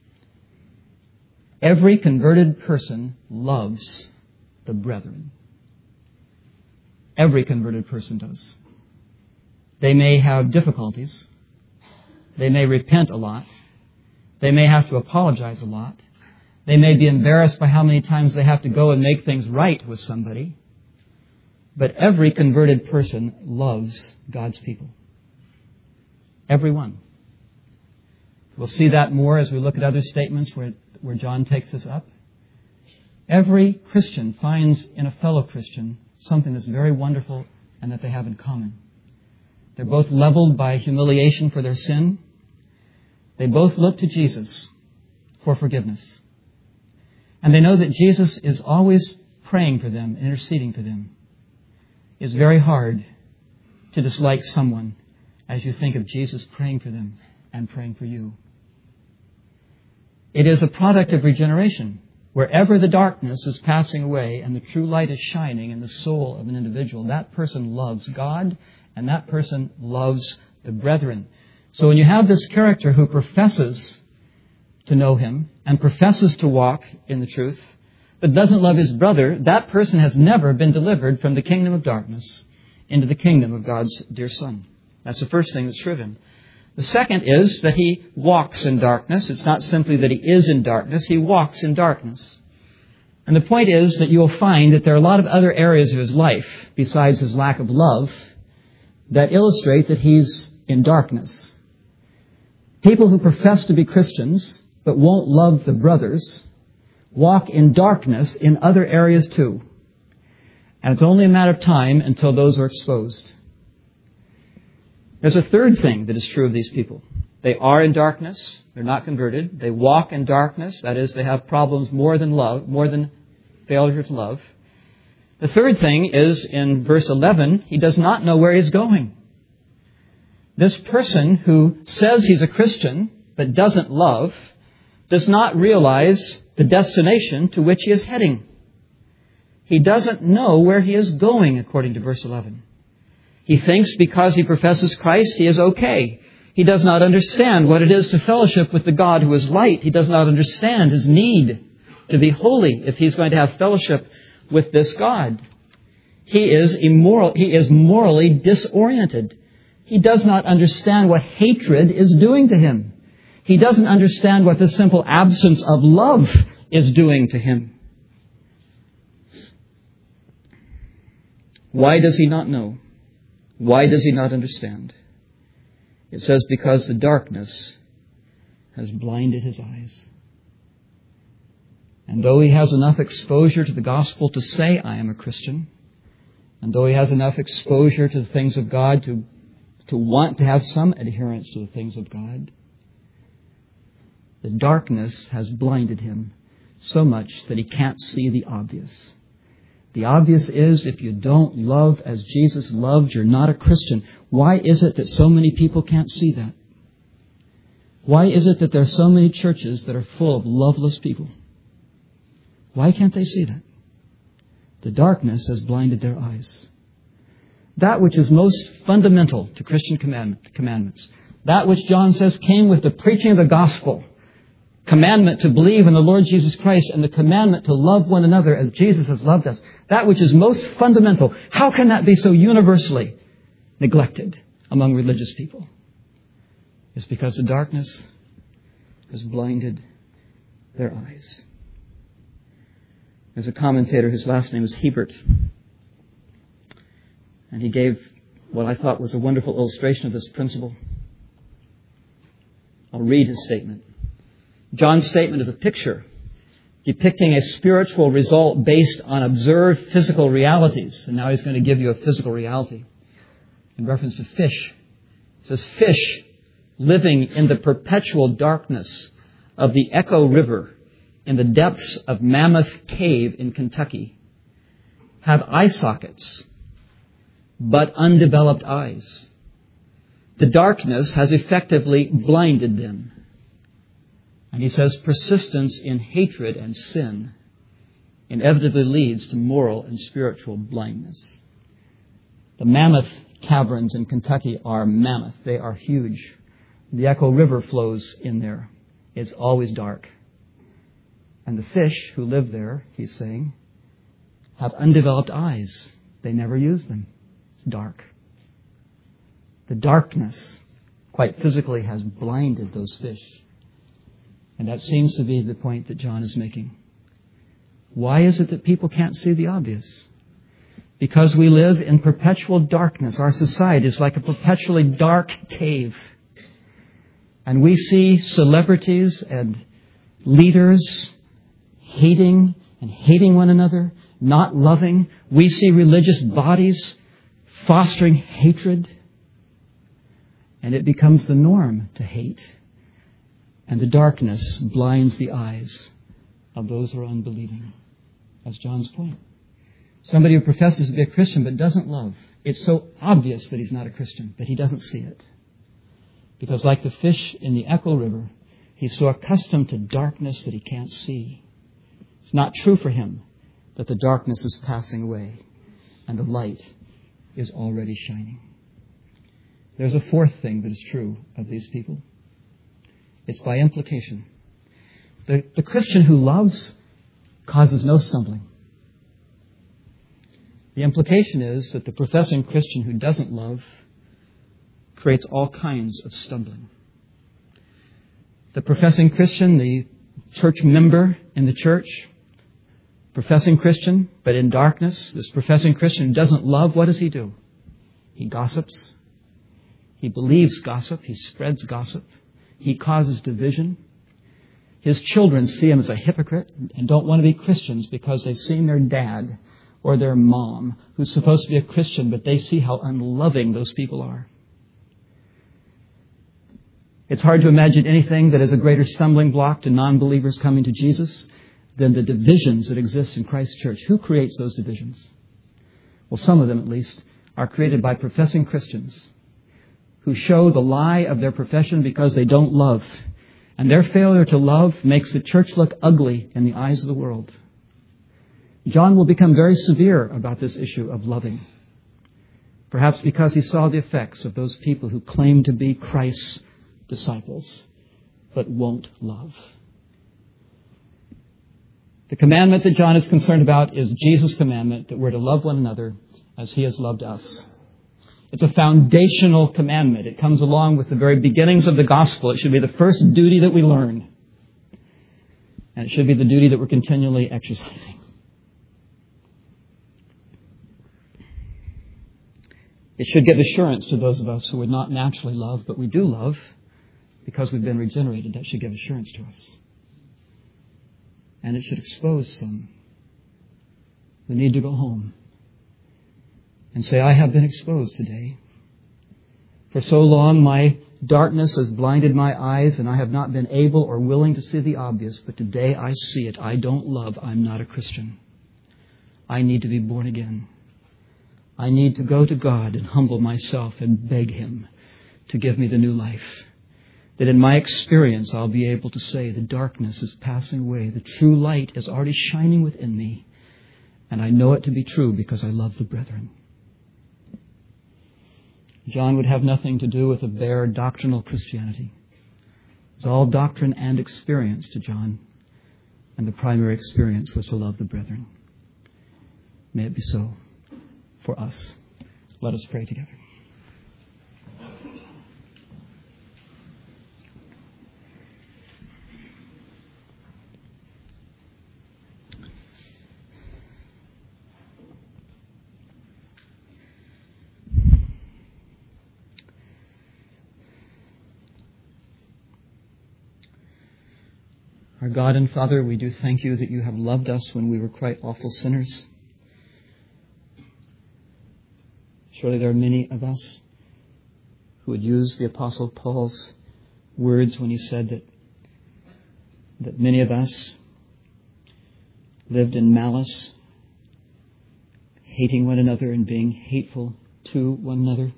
Every converted person loves the brethren. Every converted person does. They may have difficulties. They may repent a lot. They may have to apologize a lot. They may be embarrassed by how many times they have to go and make things right with somebody. But every converted person loves God's people. Everyone. We'll see that more as we look at other statements where, where John takes this up. Every Christian finds in a fellow Christian something that's very wonderful and that they have in common. They're both leveled by humiliation for their sin. They both look to Jesus for forgiveness. And they know that Jesus is always praying for them, interceding for them. It's very hard to dislike someone as you think of Jesus praying for them and praying for you. It is a product of regeneration. Wherever the darkness is passing away and the true light is shining in the soul of an individual, that person loves God and that person loves the brethren. So when you have this character who professes to know Him and professes to walk in the truth, but doesn't love his brother, that person has never been delivered from the kingdom of darkness into the kingdom of God's dear Son. That's the first thing that's true of him. The second is that he walks in darkness. It's not simply that he is in darkness, he walks in darkness. And the point is that you'll find that there are a lot of other areas of his life, besides his lack of love, that illustrate that he's in darkness. People who profess to be Christians, but won't love the brothers, walk in darkness in other areas too. And it's only a matter of time until those are exposed. There's a third thing that is true of these people. They are in darkness. They're not converted. They walk in darkness. That is, they have problems more than love, more than failure to love. The third thing is in verse eleven, he does not know where he's going. This person who says he's a Christian but doesn't love does not realize the destination to which he is heading. He doesn't know where he is going, according to verse eleven. He thinks because he professes Christ, he is okay. He does not understand what it is to fellowship with the God who is light. He does not understand his need to be holy if he's going to have fellowship with this God. He is immoral. He is morally disoriented. He does not understand what hatred is doing to him. He doesn't understand what the simple absence of love is doing to him. Why does he not know? Why does he not understand? It says because the darkness has blinded his eyes. And though he has enough exposure to the gospel to say, I am a Christian, and though he has enough exposure to the things of God to, to want to have some adherence to the things of God, the darkness has blinded him so much that he can't see the obvious. The obvious is, if you don't love as Jesus loved, you're not a Christian. Why is it that so many people can't see that? Why is it that there are so many churches that are full of loveless people? Why can't they see that? The darkness has blinded their eyes. That which is most fundamental to Christian commandment, commandments, that which John says came with the preaching of the gospel, commandment to believe in the Lord Jesus Christ and the commandment to love one another as Jesus has loved us, that which is most fundamental, how can that be so universally neglected among religious people? It's because the darkness has blinded their eyes. There's a commentator whose last name is Hebert, and he gave what I thought was a wonderful illustration of this principle. I'll read his statement. John's statement is a picture depicting a spiritual result based on observed physical realities. And now he's going to give you a physical reality in reference to fish. It says, fish living in the perpetual darkness of the Echo River in the depths of Mammoth Cave in Kentucky have eye sockets, but undeveloped eyes. The darkness has effectively blinded them. And he says persistence in hatred and sin inevitably leads to moral and spiritual blindness. The Mammoth Caverns in Kentucky are mammoth. They are huge. The Echo River flows in there. It's always dark. And the fish who live there, he's saying, have undeveloped eyes. They never use them. It's dark. The darkness, quite physically, has blinded those fish. And that seems to be the point that John is making. Why is it that people can't see the obvious? Because we live in perpetual darkness. Our society is like a perpetually dark cave. And we see celebrities and leaders hating and hating one another, not loving. We see religious bodies fostering hatred. And it becomes the norm to hate. And the darkness blinds the eyes of those who are unbelieving. That's John's point. Somebody who professes to be a Christian but doesn't love. It's so obvious that he's not a Christian that he doesn't see it. Because like the fish in the Echo River, he's so accustomed to darkness that he can't see. It's not true for him that the darkness is passing away and the light is already shining. There's a fourth thing that is true of these people. It's by implication. The, the Christian who loves causes no stumbling. The implication is that the professing Christian who doesn't love creates all kinds of stumbling. The professing Christian, the church member in the church, professing Christian, but in darkness, this professing Christian who doesn't love, what does he do? He gossips. He believes gossip. He spreads gossip. He causes division. His children see him as a hypocrite and don't want to be Christians because they've seen their dad or their mom, who's supposed to be a Christian, but they see how unloving those people are. It's hard to imagine anything that is a greater stumbling block to non-believers coming to Jesus than the divisions that exist in Christ's church. Who creates those divisions? Well, some of them at least are created by professing Christians who show the lie of their profession because they don't love. And their failure to love makes the church look ugly in the eyes of the world. John will become very severe about this issue of loving. Perhaps because he saw the effects of those people who claim to be Christ's disciples, but won't love. The commandment that John is concerned about is Jesus' commandment that we're to love one another as he has loved us. It's a foundational commandment. It comes along with the very beginnings of the gospel. It should be the first duty that we learn. And it should be the duty that we're continually exercising. It should give assurance to those of us who would not naturally love, but we do love because we've been regenerated. That should give assurance to us. And it should expose some who need to go home and say, I have been exposed today. For so long, my darkness has blinded my eyes, and I have not been able or willing to see the obvious. But today I see it. I don't love. I'm not a Christian. I need to be born again. I need to go to God and humble myself and beg Him to give me the new life. That in my experience, I'll be able to say the darkness is passing away. The true light is already shining within me. And I know it to be true because I love the brethren. John would have nothing to do with a bare doctrinal Christianity. It's all doctrine and experience to John. And the primary experience was to love the brethren. May it be so for us. Let us pray together. Our God and Father, we do thank you that you have loved us when we were quite awful sinners. Surely there are many of us who would use the Apostle Paul's words when he said that, that many of us lived in malice, hating one another and being hateful to one another.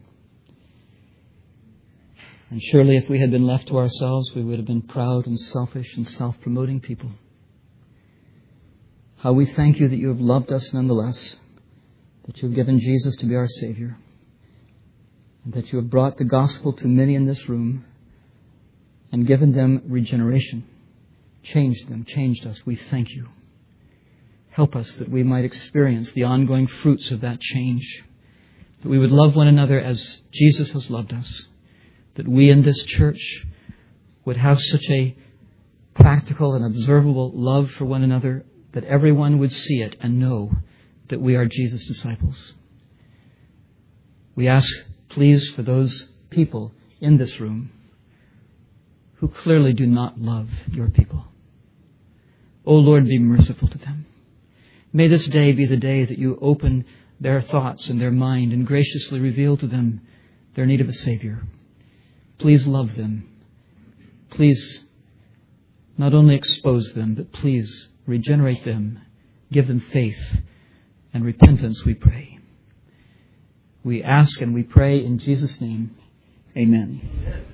And surely if we had been left to ourselves, we would have been proud and selfish and self-promoting people. How we thank you that you have loved us nonetheless, that you have given Jesus to be our Savior, and that you have brought the gospel to many in this room and given them regeneration, changed them, changed us. We thank you. Help us that we might experience the ongoing fruits of that change, that we would love one another as Jesus has loved us, that we in this church would have such a practical and observable love for one another that everyone would see it and know that we are Jesus' disciples. We ask, please, for those people in this room who clearly do not love your people. O Lord, be merciful to them. May this day be the day that you open their thoughts and their mind and graciously reveal to them their need of a Savior. Please love them. Please not only expose them, but please regenerate them. Give them faith and repentance, we pray. We ask and we pray in Jesus' name. Amen.